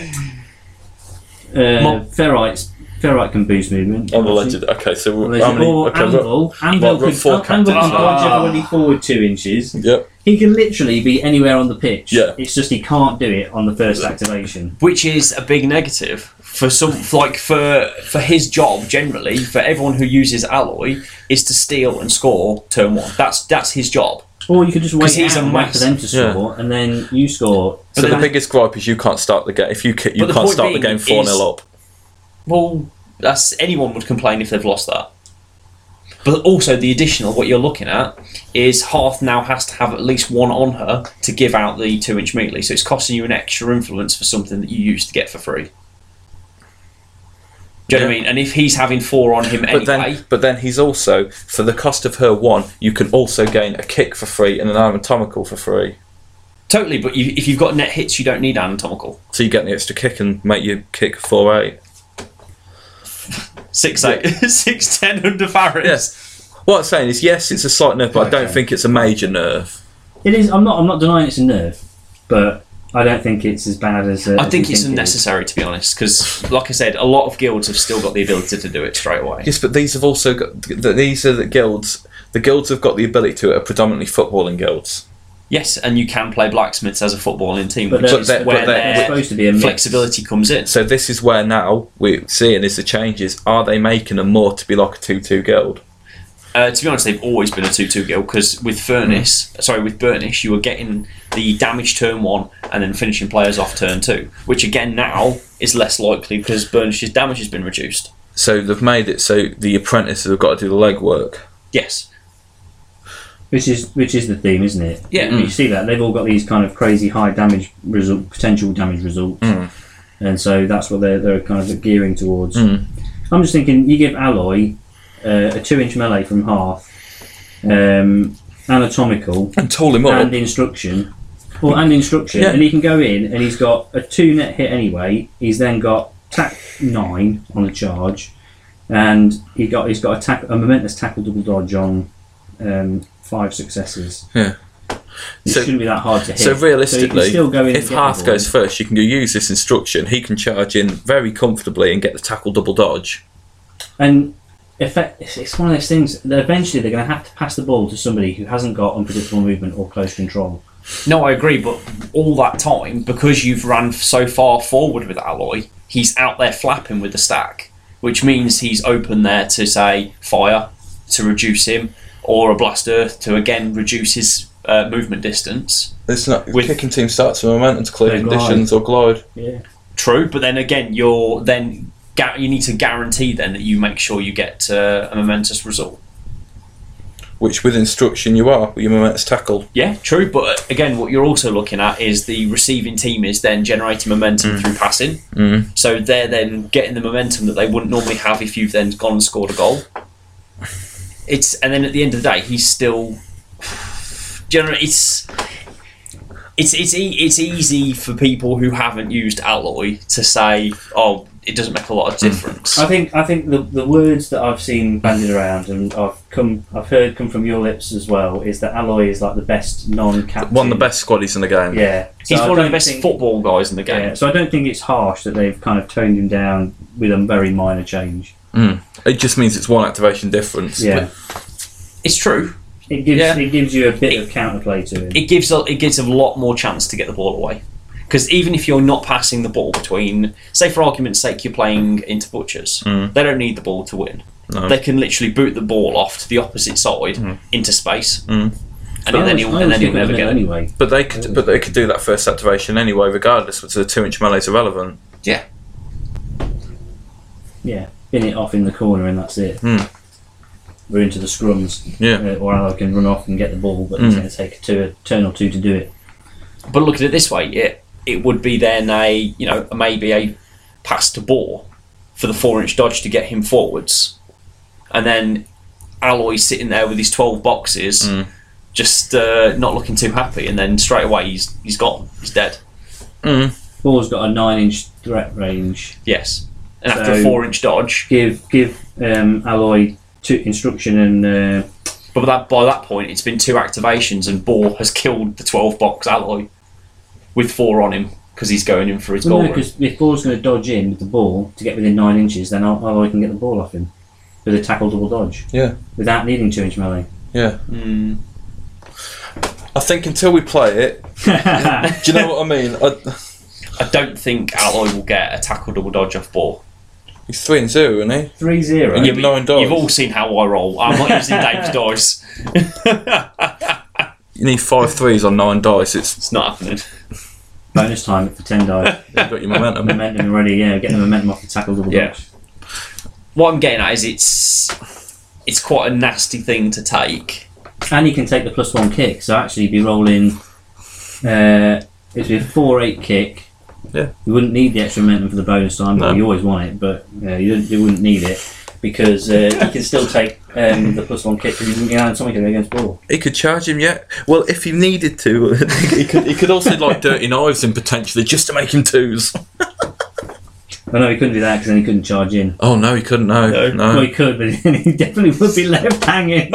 uh, Mo- Ferrite's. Ferrite can boost movement. On the legend. Okay, so Legend- how many? or Okay, we've got- Anvil. Anvil got could, four Anvil can captains. dodge Ah. everybody forward two inches. Yep. He can literally be anywhere on the pitch. Yeah. It's just he can't do it on the first activation. Which is a big negative for some, like for for his job generally. For everyone who uses Alloy, is to steal and score turn one. That's that's his job. Or you could just wait 'Cause he's out a and wait mass- for them to Yeah. score, and then you score. So But the then- biggest gripe is you can't start the game. If you ki- you But the can't point start the being game four is- nil up. Well, that's anyone would complain if they've lost that. But also the additional, what you're looking at is Hearth now has to have at least one on her to give out the two-inch melee. So it's costing you an extra influence for something that you used to get for free. Do you know what I Yeah. mean? And if he's having four on him But anyway, then, but then he's also for the cost of her one, you can also gain a kick for free and an anatomical for free. totally. But you, if you've got net hits, you don't need anatomical. So you get the extra kick and make your kick four eight. six eight, six ten under Faris. Yes. What I'm saying is, yes, it's a slight nerf, but I don't Okay. think it's a major nerf. It is. I'm not. I'm not denying it's a nerf, but I don't think it's as bad as. Uh, I as think we it's it is. unnecessary, to be honest, because, like I said, a lot of guilds have still got the ability to do it straight away. Yes, but these have also got. These are the guilds. The guilds have got the ability to it are predominantly footballing guilds. Yes, and you can play blacksmiths as a footballing team, But which they're- is but where they're- It's their supposed to be a mix. flexibility comes in. So this is where now we're seeing is the changes. Are they making them more to be like a two-two guild? Uh, to be honest, they've always been a two-two guild because with Furnace, sorry, with Burnish, you were getting the damage turn one and then finishing players off turn two, which again now is less likely because Burnish's damage has been reduced. So they've made it so the apprentices have got to do the legwork. Yes. Which is which is the theme, isn't it? Yeah. You see that they've all got these kind of crazy high damage result, potential damage results, Mm. and so that's what they're they're kind of gearing towards. Mm. I'm just thinking, you give Alloy uh, a two-inch melee from Hearth, um, anatomical, And tool him up. and instruction, well, and instruction, Yeah. and he can go in and he's got a two net hit anyway. He's then got tack nine on the charge, and he got he's got a tack a momentous tackle double dodge on um, five successes. Yeah. It So- shouldn't be that hard to hit. So realistically, so you can still go in if and get Hearth the ball. goes first, you can go use this instruction. He can charge in very comfortably and get the tackle double dodge. And effect, it's- it's one of those things that eventually they're going to have to pass the ball to somebody who hasn't got unpredictable movement or close control. No, I agree, but all that time, because you've ran so far forward with Alloy, he's out there flapping with the stack, which means he's open there to, say, fire to reduce him, or a blast earth to again reduce his uh, movement distance. It's not With- kicking team starts with momentum to clear They glide. conditions or glide. Yeah. True, but then again, you're then ga- you need to guarantee then that you make sure you get uh, a momentous result. Which with instruction you are with your momentous tackle. Yeah, true, but again, what you're also looking at is the receiving team is then generating momentum through passing. Mm. So they're then getting the momentum that they wouldn't normally have if you've then gone and scored a goal. It's and then at the end of the day, he's still generally it's it's it's e- it's easy for people who haven't used Alloy to say, oh, it doesn't make a lot of difference. I think I think the the words that I've seen bandied around and I've come I've heard come from your lips as well is that Alloy is like the best non-captain. One of the best squaddies in the game. Yeah, He's So I one of the don't best think- football guys in the game. Yeah, so I don't think it's harsh that they've kind of toned him down with a very minor change. Mm. It just means it's one activation difference. Yeah, It's true. it gives Yeah. it gives you a bit of counterplay to him. It gives a, it gives a lot more chance to get the ball away. Because even if you're not passing the ball between, say for argument's sake, you're playing into butchers, Mm. they don't need the ball to win. No. They can literally boot the ball off to the opposite side into space, Mm. and I then always- you'll, I and then always you'll think never of get it. anyway. But they could, but they could do that first activation anyway, regardless. Because the two-inch melee is irrelevant. Yeah, Yeah, bin it off in the corner and that's it. Mm. We're into the scrums. Yeah. Uh, or Alloy can run off and get the ball, but it's Mm. going to take a, two, a turn or two to do it. but look at it this way: it it would be then a you know maybe a pass to ball for the four-inch dodge to get him forwards, and then Alloy sitting there with his twelve boxes, Mm. just uh, not looking too happy, and then straight away he's he's gone, he's dead. Mm. Ball's got a nine-inch threat range. Yes, and after a So- four-inch dodge, Give give um, Alloy two instruction and uh, but that by that point it's been two activations, and Ball has killed the twelve-box Alloy with four on him because he's going in for his well, goal. no, run. because if Ball's going to dodge in with the ball to get within nine inches, then Al- Alloy can get the ball off him with a tackle double dodge Yeah. without needing two-inch melee. Yeah. Mm. I think until we play it, do you know what I mean? I, I don't think Alloy will get a tackle double dodge off Ball. he's three and zero, isn't he? Three zero. And Yeah, you've but nine dice. You've all seen how I roll. I'm not using Dave's dice. You need five threes on nine dice. It's It's not happening. Bonus time for ten die. you've got your momentum. Momentum already, yeah, getting the momentum off the tackle double Yeah. dodge. What I'm getting at is it's it's quite a nasty thing to take. And he can take the plus one kick, so actually he'd be rolling. Uh, it'd be a four eight kick. Yeah. You wouldn't need the extra momentum for the bonus time, but No. you always want it. But uh, you, don't- you wouldn't need it because uh, you can still take um, the plus one kick because you can something against Ball. He could charge him, yeah. Well, if he needed to, he could. He could also like dirty knives him potentially just to make him twos. I know he couldn't do that because then he couldn't charge in. Oh no, he couldn't. No, No. no. Well, he could, but he definitely would be left hanging.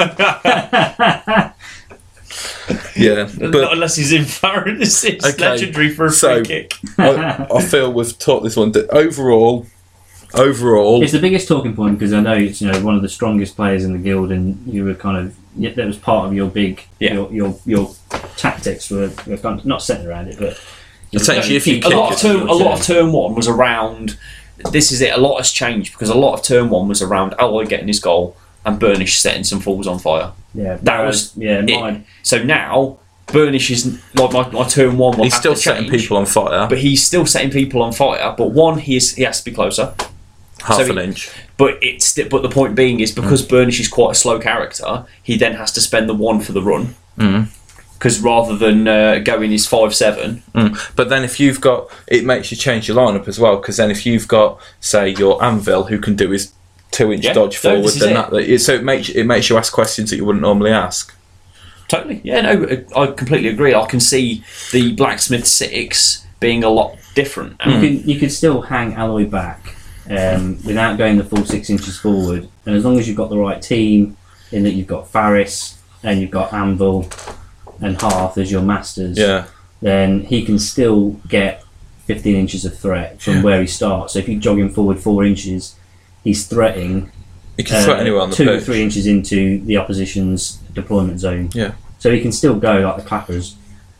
Yeah, Not but unless he's in Farron. It's Okay, legendary for a so- free kick. I, I feel we've taught this one. That overall, overall, It's the biggest talking point because I know it's you know one of the strongest players in the guild, and you were kind of yeah, that was part of your big Yeah. your, your your tactics were, were kind of not centered around it, but you were Essentially, if you keep- A lot of Kick it. turn, a lot of turn one was around. This is it. A lot has changed because a lot of turn one was around Alloy getting his goal and Burnish setting some fools on fire. yeah that whereas- was yeah it. mine. So now Burnish is like my, my turn one. Will he's have still to setting change, people on fire. but he's still setting people on fire. But one, he is, he has to be closer. half so an he- inch. But it's but the point being is because Burnish is quite a slow character, he then has to spend the one for the run. Mm. Because rather than uh, going his five seven, Mm. But then if you've got, it makes you change your lineup as well. Because then if you've got, say, your Anvil who can do his two-inch Yeah, dodge so forward, this is then it. that it, so it makes it makes you ask questions that you wouldn't normally ask. totally. Yeah, no, I completely agree. I can see the Blacksmith six being a lot different. You Um, could you could still hang Alloy back um, without going the full six inches forward, and as long as you've got the right team, in that you've got Faris and you've got Anvil and Hearth as your masters, Yeah, then he can still get fifteen inches of threat from Yeah. where he starts. So if you jog him forward four inches, he's threatening you can threat uh, anywhere on the two or pitch. three inches into the opposition's deployment zone. Yeah. So he can still go like the clappers.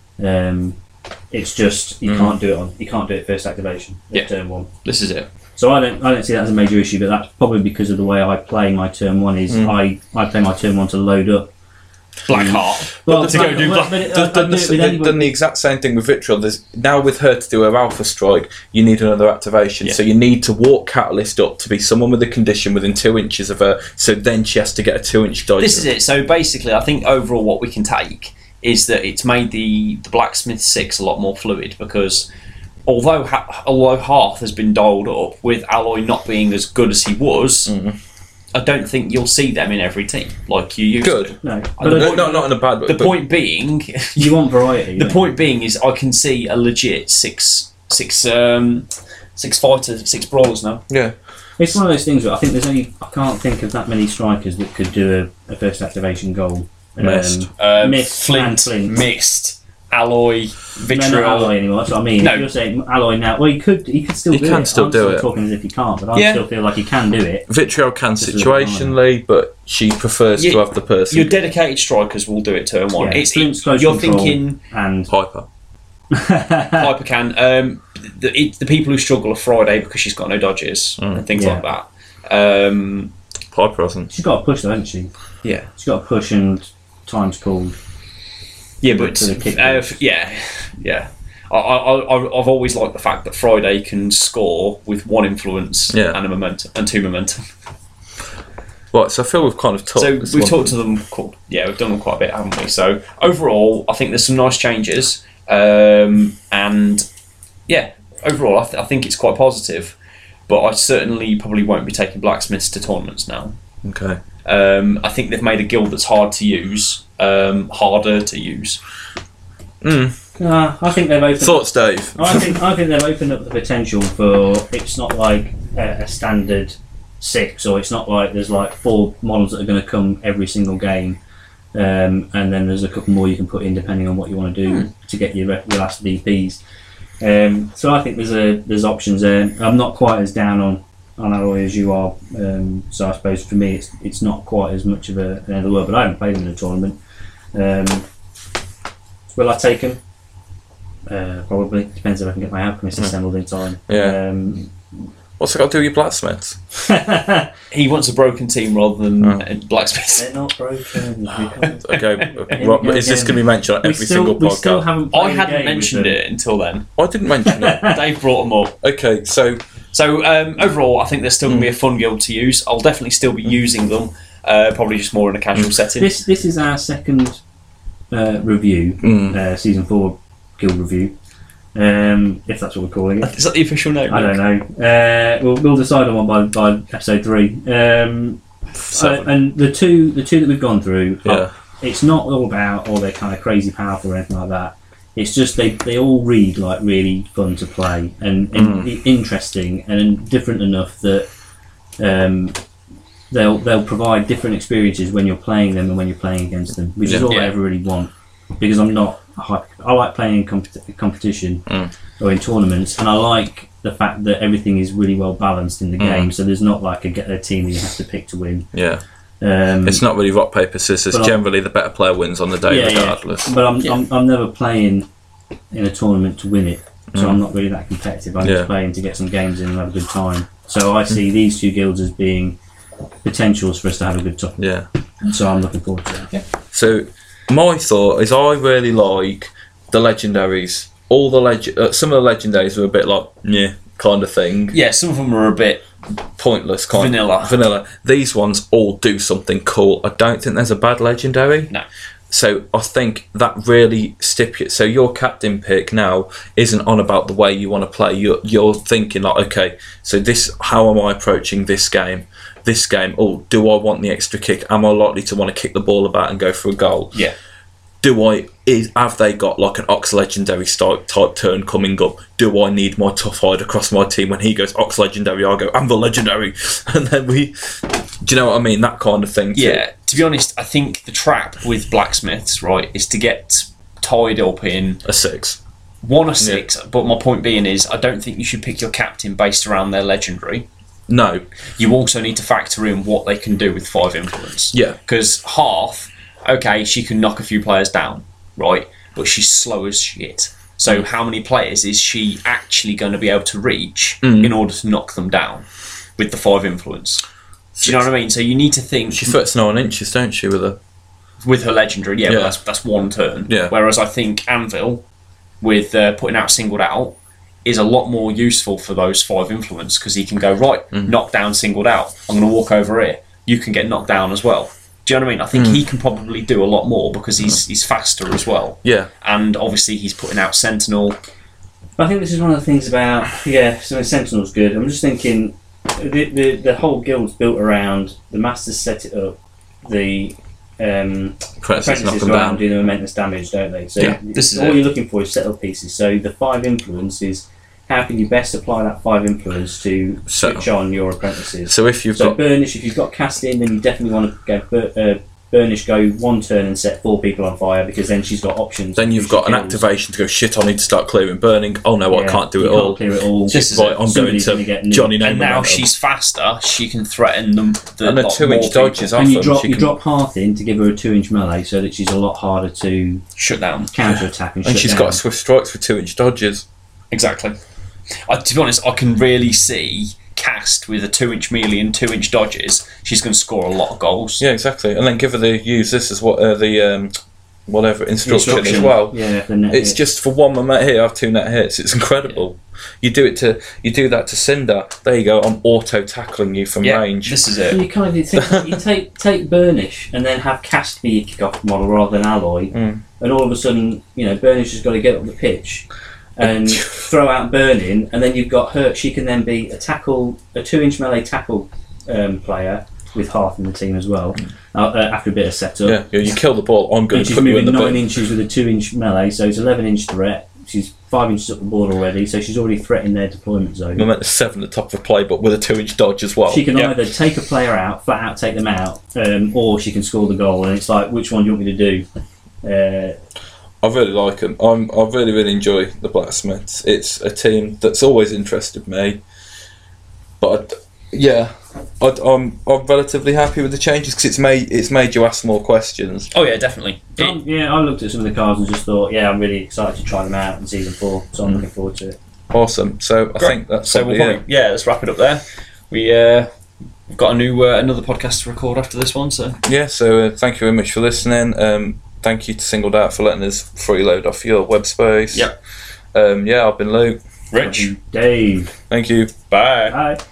Um, it's just you Mm. can't do it on you can't do it first activation at Yeah. turn one. this is it. So I don't I don't see that as a major issue, but that's probably because of the way I play my turn one. Is Mm. I, I play my turn one to load up. Blackheart. Well, to go do but- Black- but it- Done, I- I done, do the, it with done anybody- the exact same thing with Vitriol. There's now with her to do her Alpha Strike, you need another activation. Yeah. So you need to walk Catalyst up to be someone with a condition within two inches of her. So then she has to get a two-inch dodge. This is it. So basically, I think overall what we can take is that it's made the, the Blacksmith six a lot more fluid because although ha- although Hearth has been dialed up with Alloy not being as good as he was, Mm. I don't think you'll see them in every team like you used Good. to. No, And but the No, point- not, not in a bad way. The but point being, you want variety. the don't point being is I can see a legit six six um, six fighters, six brawlers now. Yeah. you? It's one of those things where I think there's only I can't think of that many strikers that could do a, a first activation goal. Mist. Um, Mist Flint, and Flint. Mist, Alloy, No, Vitriol. not Alloy anymore. That's what I mean. No. If you're saying Alloy now, well, you could, you could still You do can it. still I'm do still it. talking as if you can't, but I Yeah. still feel like you can do it. Vitriol can Just a little bit situationally, but she prefers You- to have the person. Your dedicated strikers will do it turn one. Yeah, It's Flint's it, close you're control thinking and Piper. Piper can. Um, the, it, the people who struggle are Friday because she's got no dodges Mm. and things Yeah. like that. Um, Piper hasn't. she's got to push though, hasn't she? yeah, She's got to push and time's called. yeah, but To the kick uh, goals. f- yeah, yeah. I, I, I, I've always liked the fact that Friday can score with one influence Yeah. and a momentum and two momentum. Right, so I feel we've kind of talked. So this we've one. talked to them. Cool. Yeah, we've done them quite a bit, haven't we? So overall, I think there's some nice changes, um, and yeah, overall, I, th- I think it's quite positive. But I certainly probably won't be taking blacksmiths to tournaments now. Okay. Um, I think they've made a guild that's hard to use, um, harder to use. Mm. Uh, I think they've opened. Thoughts, Dave? I think I think they've opened up the potential for. It's not like a, a standard six, or it's not like there's like four models that are going to come every single game, um, and then there's a couple more you can put in depending on what you want to do to get your your last D Ps. Um, so I think there's a there's options there. I'm not quite as down on on Alloy as you are. Um, so I suppose for me it's it's not quite as much of a, an end of the world. But I haven't played them in a tournament. Um, will I take them? Uh, probably depends if I can get my alchemist Mm. assembled in time. Yeah. Um, What's it got to do with your blacksmiths? they're He wants a broken team rather than Oh. uh, blacksmiths. not broken. We can't- Okay, we Rob, go is this again. going to be mentioned on we every still, single we still podcast? haven't. I played a hadn't game with mentioned them. it until then. I didn't mention it. Dave brought them up. Okay, so So um, overall, I think they're still going to be a fun guild to use. I'll definitely still be using them, uh, probably just more in a casual setting. This this is our second uh, review, Mm. uh, season four guild review, um, if that's what we're calling it. Is that the official name? I don't know. Uh, we'll, we'll decide on one by, by episode three. Um, uh, seven. and the two the two that we've gone through, Yeah. uh, it's not all about all they're kind of crazy powerful or anything like that. It's just they, they all read like really fun to play and, and Mm. interesting and different enough that um, they'll they'll provide different experiences when you're playing them and when you're playing against them, which is Yeah. all I Yeah. ever really want. Because I'm not a hype. I like playing in compet- competition Mm. or in tournaments, and I like the fact that everything is really well balanced in the Mm. game. So there's not like a, a team that you have to pick to win. Yeah. Um, It's not really rock, paper, scissors. But I'm- Generally, the better player wins on the day, Yeah, yeah. regardless. But I'm, Yeah. I'm I'm never playing in a tournament to win it, so Mm. I'm not really that competitive. I'm Yeah. just playing to get some games in and have a good time. So I see these two guilds as being potentials for us to have a good time. Yeah. So I'm looking forward to that. So, my thought is I really like the legendaries. All the leg- uh, some of the legendaries are a bit like, yeah, kind of thing. Yeah, some of them are a bit Pointless, kind Vanilla. Vanilla. These ones all do something cool. I don't think there's a bad legendary. no. So I think that really stipulates. So your captain pick now isn't on about the way you want to play. You're you're thinking like, okay, so this, how am I approaching this game? This game. Oh, do I want the extra kick? Am I likely to want to kick the ball about and go for a goal? Yeah. Do I is have they got like an Ox legendary type type turn coming up? Do I need my tough hide across my team when he goes Ox legendary? I go, I'm the legendary, and then we. Do you know what I mean? That kind of thing. Too. Yeah, to be honest, I think the trap with blacksmiths, right, is to get tied up in A six. one or six. But my point being is, I don't think you should pick your captain based around their legendary. No. You also need to factor in what they can do with five influence. Yeah. Because Hearth, okay, she can knock a few players down, right, but she's slow as shit. So how many players is she actually going to be able to reach Mm. in order to knock them down with the five influence? Do you know what I mean? So you need to think She threats nine inches, don't she, with her? with her legendary, yeah, Yeah. but that's that's one turn. Yeah. Whereas I think Anvil, with uh, putting out singled out, is a lot more useful for those five influence because he can go right, Mm. knock down, singled out. I'm going to walk over here. You can get knocked down as well. Do you know what I mean? I think Mm. he can probably do a lot more because he's he's faster as well, Yeah. and obviously he's putting out Sentinel. I think this is one of the things about yeah. So the Sentinel's good. I'm just thinking the the, the whole guild's built around the masters set it up. The um, Apprentices knock apprentices them go out and down. do the momentous damage, don't they? So Yeah, this is all it. you're looking for is setup pieces. So the five influence is how can you best apply that five influence to So- switch on your apprentices. So if you've So got burnish, if you've got cast in, then you definitely want to go bur- uh, burnish go one turn and set four people on fire because then she's got options. then you've She got an kills. activation to go, shit, I need to start clearing burning. Oh no, I Yeah, can't do you it can't all. Clear it all. This is Right, it. I'm going Somebody's gonna to get new. Johnny No And now Momentum. she's faster. She can threaten them. The, And a lot two-inch more dodge people. is And you often drop she you can- drop Hearth in to give her a two inch melee so that she's a lot harder to Shut down. counter attack and, And shut she's down. got swift strikes with two inch dodges. Exactly. I, to be honest, I can really see cast with a two-inch melee and two-inch dodges. She's going to score a lot of goals. Yeah, exactly. And then give her the use this as what uh, the um, whatever instruction, as Instruction. well. Yeah, the net It's hit. just for one moment here, I have two net hits. It's incredible. You do it to you do that to Cinder. There you go. I'm auto tackling you from Yeah, range. this is So it. you kind of you, think, you take take burnish and then have cast be your kick-off model rather than alloy, Mm. and all of a sudden you know burnish has got to get up the pitch and throw out burning, and then you've got her. She can then be a tackle, a two-inch melee tackle um, player with Hearth in the team as well. Uh, uh, after a bit of setup, Yeah, you, you kill the ball. I'm going and to she's put you in moving the nine bin. inches with a two-inch melee, so it's eleven inch threat. She's five inches up the board already, so she's already threatening their deployment zone. Momentum seven at the top of the play, but with a two inch dodge as well. She can Yeah. either take a player out, flat out take them out, um, or she can score the goal. And it's like, which one do you want me to do? Uh, I really like them. I'm, I really, really enjoy the Blacksmiths. It's a team that's always interested me. But I, yeah, I, I'm I'm relatively happy with the changes because it's made it's made you ask more questions. Oh yeah, definitely. It- um, yeah, I looked at some of the cards and just thought, yeah, I'm really excited to try them out in season four. So I'm looking forward to it. Awesome. So I Great. think that's so probably we'll it. probably, yeah, let's wrap it up there. We uh, we've got a new uh, another podcast to record after this one. So Yeah. So uh, thank you very much for listening. Um, thank you to Singled Out for letting us freeload off your web space. Yep. Um, yeah, I've been Luke. Rich, Dave. Thank you. bye. Bye.